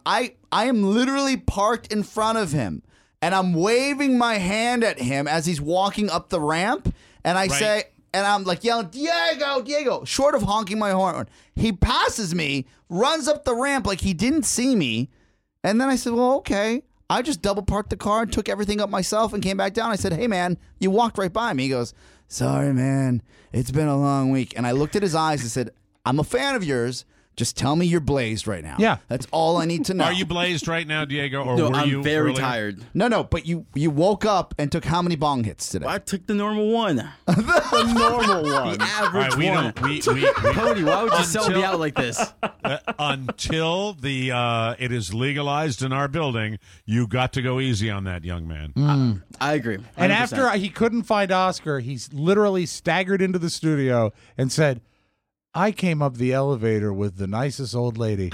Speaker 3: I am literally parked in front of him, and I'm waving my hand at him as he's walking up the ramp, and I say, and I'm like yelling, Diego, Diego, short of honking my horn. He passes me, runs up the ramp like he didn't see me, and then I said, well, okay. I just double parked the car and took everything up myself and came back down. I said, hey, man, you walked right by me. He goes, sorry, man. It's been a long week. And I looked at his eyes and said, I'm a fan of yours. Just tell me you're blazed right now.
Speaker 6: Yeah.
Speaker 3: That's all I need to know.
Speaker 4: Are you blazed right now, Diego? Or
Speaker 8: No,
Speaker 4: were
Speaker 8: I'm
Speaker 4: you
Speaker 8: very
Speaker 4: earlier?
Speaker 8: tired.
Speaker 3: No, but you woke up and took how many bong hits today?
Speaker 8: Well, I took the normal one.
Speaker 12: The normal one.
Speaker 8: The average
Speaker 4: All right,
Speaker 8: one.
Speaker 4: Cody,
Speaker 8: why would you sell me out like this?
Speaker 4: Until it is legalized in our building, you got to go easy on that young man.
Speaker 8: I agree. 100%.
Speaker 6: And after he couldn't find Oscar, he's literally staggered into the studio and said, I came up the elevator with the nicest old lady.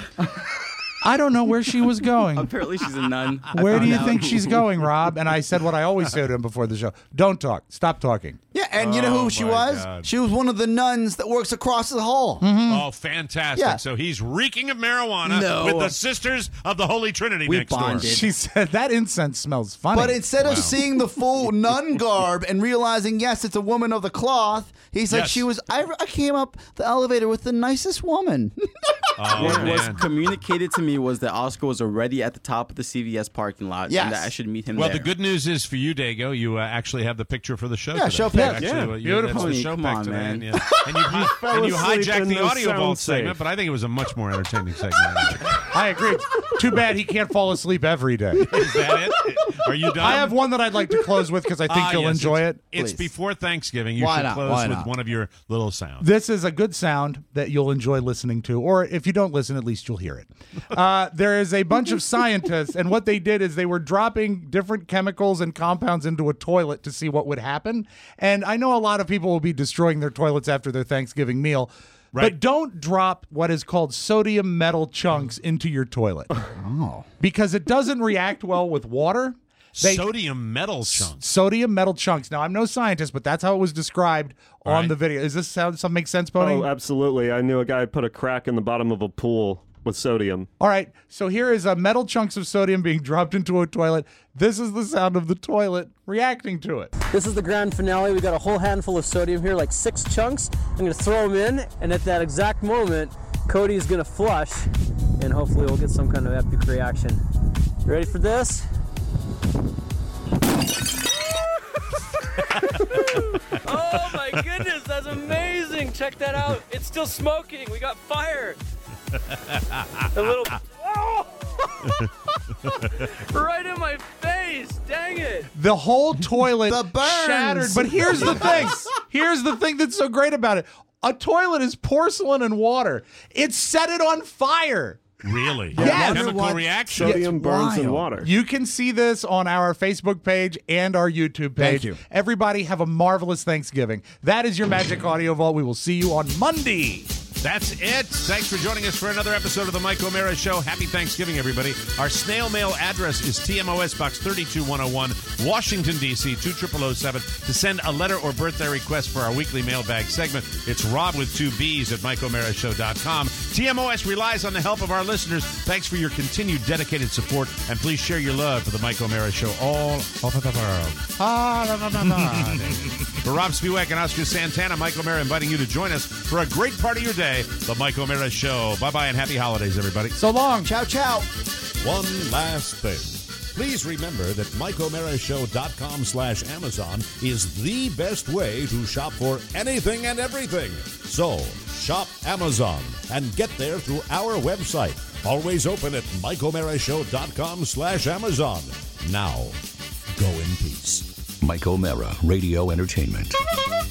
Speaker 6: I don't know where she was going.
Speaker 8: Apparently she's a nun.
Speaker 6: Where do you think she's going, Rob? And I said what I always say to him before the show. Don't talk. Stop talking.
Speaker 3: Yeah, and you know who she was?
Speaker 4: God.
Speaker 3: She was one of the nuns that works across the hall.
Speaker 4: Oh, fantastic.
Speaker 3: Yeah.
Speaker 4: So he's reeking of marijuana with the Sisters of the Holy Trinity next door.
Speaker 6: She said that incense smells funny.
Speaker 3: But instead of seeing the full nun garb and realizing, yes, it's a woman of the cloth, he's like,
Speaker 4: Yes.
Speaker 3: I came up the elevator with the nicest woman.
Speaker 8: What was communicated to me was that Oscar was already at the top of the CVS parking lot,
Speaker 3: Yes.
Speaker 8: and that I should meet him
Speaker 4: Well,
Speaker 8: there.
Speaker 4: the good news is for you, Dago, you actually have the picture for the show
Speaker 3: Yeah,
Speaker 4: today.
Speaker 3: show pic.
Speaker 4: Actually,
Speaker 8: Yeah.
Speaker 4: that's the
Speaker 8: Beautiful.
Speaker 4: show
Speaker 8: Come
Speaker 4: pic
Speaker 8: on,
Speaker 4: today.
Speaker 8: man.
Speaker 4: And you
Speaker 12: asleep
Speaker 4: hijacked
Speaker 12: in
Speaker 4: the
Speaker 12: the
Speaker 4: audio vault
Speaker 12: sound safe.
Speaker 4: segment, but I think it was a much more entertaining segment.
Speaker 6: I agree. Too bad he can't fall asleep every day.
Speaker 4: Is that it? Are you done?
Speaker 6: I have one that I'd like to close with because I think you'll
Speaker 4: yes,
Speaker 6: enjoy it.
Speaker 4: It's
Speaker 3: Please.
Speaker 4: before Thanksgiving. You
Speaker 3: Why
Speaker 4: should
Speaker 3: not?
Speaker 4: close
Speaker 3: Why
Speaker 4: with
Speaker 3: not?
Speaker 4: one of your little sounds.
Speaker 6: This is a good sound that you'll enjoy listening to, or if you don't listen, at least you'll hear it. There is a bunch of scientists, and what they did is they were dropping different chemicals and compounds into a toilet to see what would happen. And I know a lot of people will be destroying their toilets after their Thanksgiving meal.
Speaker 4: Right.
Speaker 6: But don't drop what is called sodium metal chunks into your toilet.
Speaker 3: Oh.
Speaker 6: Because it doesn't react well with water.
Speaker 4: Sodium metal chunks.
Speaker 6: Sodium metal chunks. Now, I'm no scientist, but that's how it was described on the video. Is this something make sense, Pony?
Speaker 12: Oh, absolutely. I knew a guy put a crack in the bottom of a pool with sodium.
Speaker 6: All right, so here is metal chunks of sodium being dropped into a toilet. This is the sound of the toilet reacting to it.
Speaker 11: This is the grand finale. We got a whole handful of sodium here, like 6 chunks. I'm gonna throw them in, and at that exact moment, Cody is gonna flush, and hopefully we'll get some kind of epic reaction. You ready for this? Oh my goodness, that's amazing! Check that out. It's still smoking. We got fire. A little. Oh! Right in my face. Dang it.
Speaker 6: The whole toilet
Speaker 3: The burns.
Speaker 6: shattered. But here's the thing. Here's the thing that's so great about it. A toilet is porcelain and water. It set it on fire.
Speaker 4: Really?
Speaker 6: Yes.
Speaker 4: Chemical reaction?
Speaker 12: Sodium burns in
Speaker 3: wild.
Speaker 12: water.
Speaker 6: You can see this on our Facebook page and our YouTube page.
Speaker 3: Thank you.
Speaker 6: Everybody have a marvelous Thanksgiving. That is your Magic Audio Vault. We will see you on Monday.
Speaker 4: That's it. Thanks for joining us for another episode of the Mike O'Mara Show. Happy Thanksgiving, everybody. Our snail mail address is TMOS Box 32101, Washington, D.C. 20007 to send a letter or birthday request for our weekly mailbag segment. It's Rob with 2 B's at MikeO'MaraShow.com. TMOS relies on the help of our listeners. Thanks for your continued dedicated support, and please share your love for the Mike O'Mara Show all over the world. For Rob Spiewak and Oscar Santana, Mike O'Mara inviting you to join us for a great part of your day, the Mike O'Mara Show. Bye-bye and happy holidays, everybody.
Speaker 6: So long.
Speaker 3: Ciao, ciao.
Speaker 1: One last thing. Please remember that MikeO'MaraShow.com/Amazon is the best way to shop for anything and everything. So, shop Amazon and get there through our website. Always open at MikeO'MaraShow.com/Amazon. Now, go in peace. Mike O'Mara Radio Entertainment.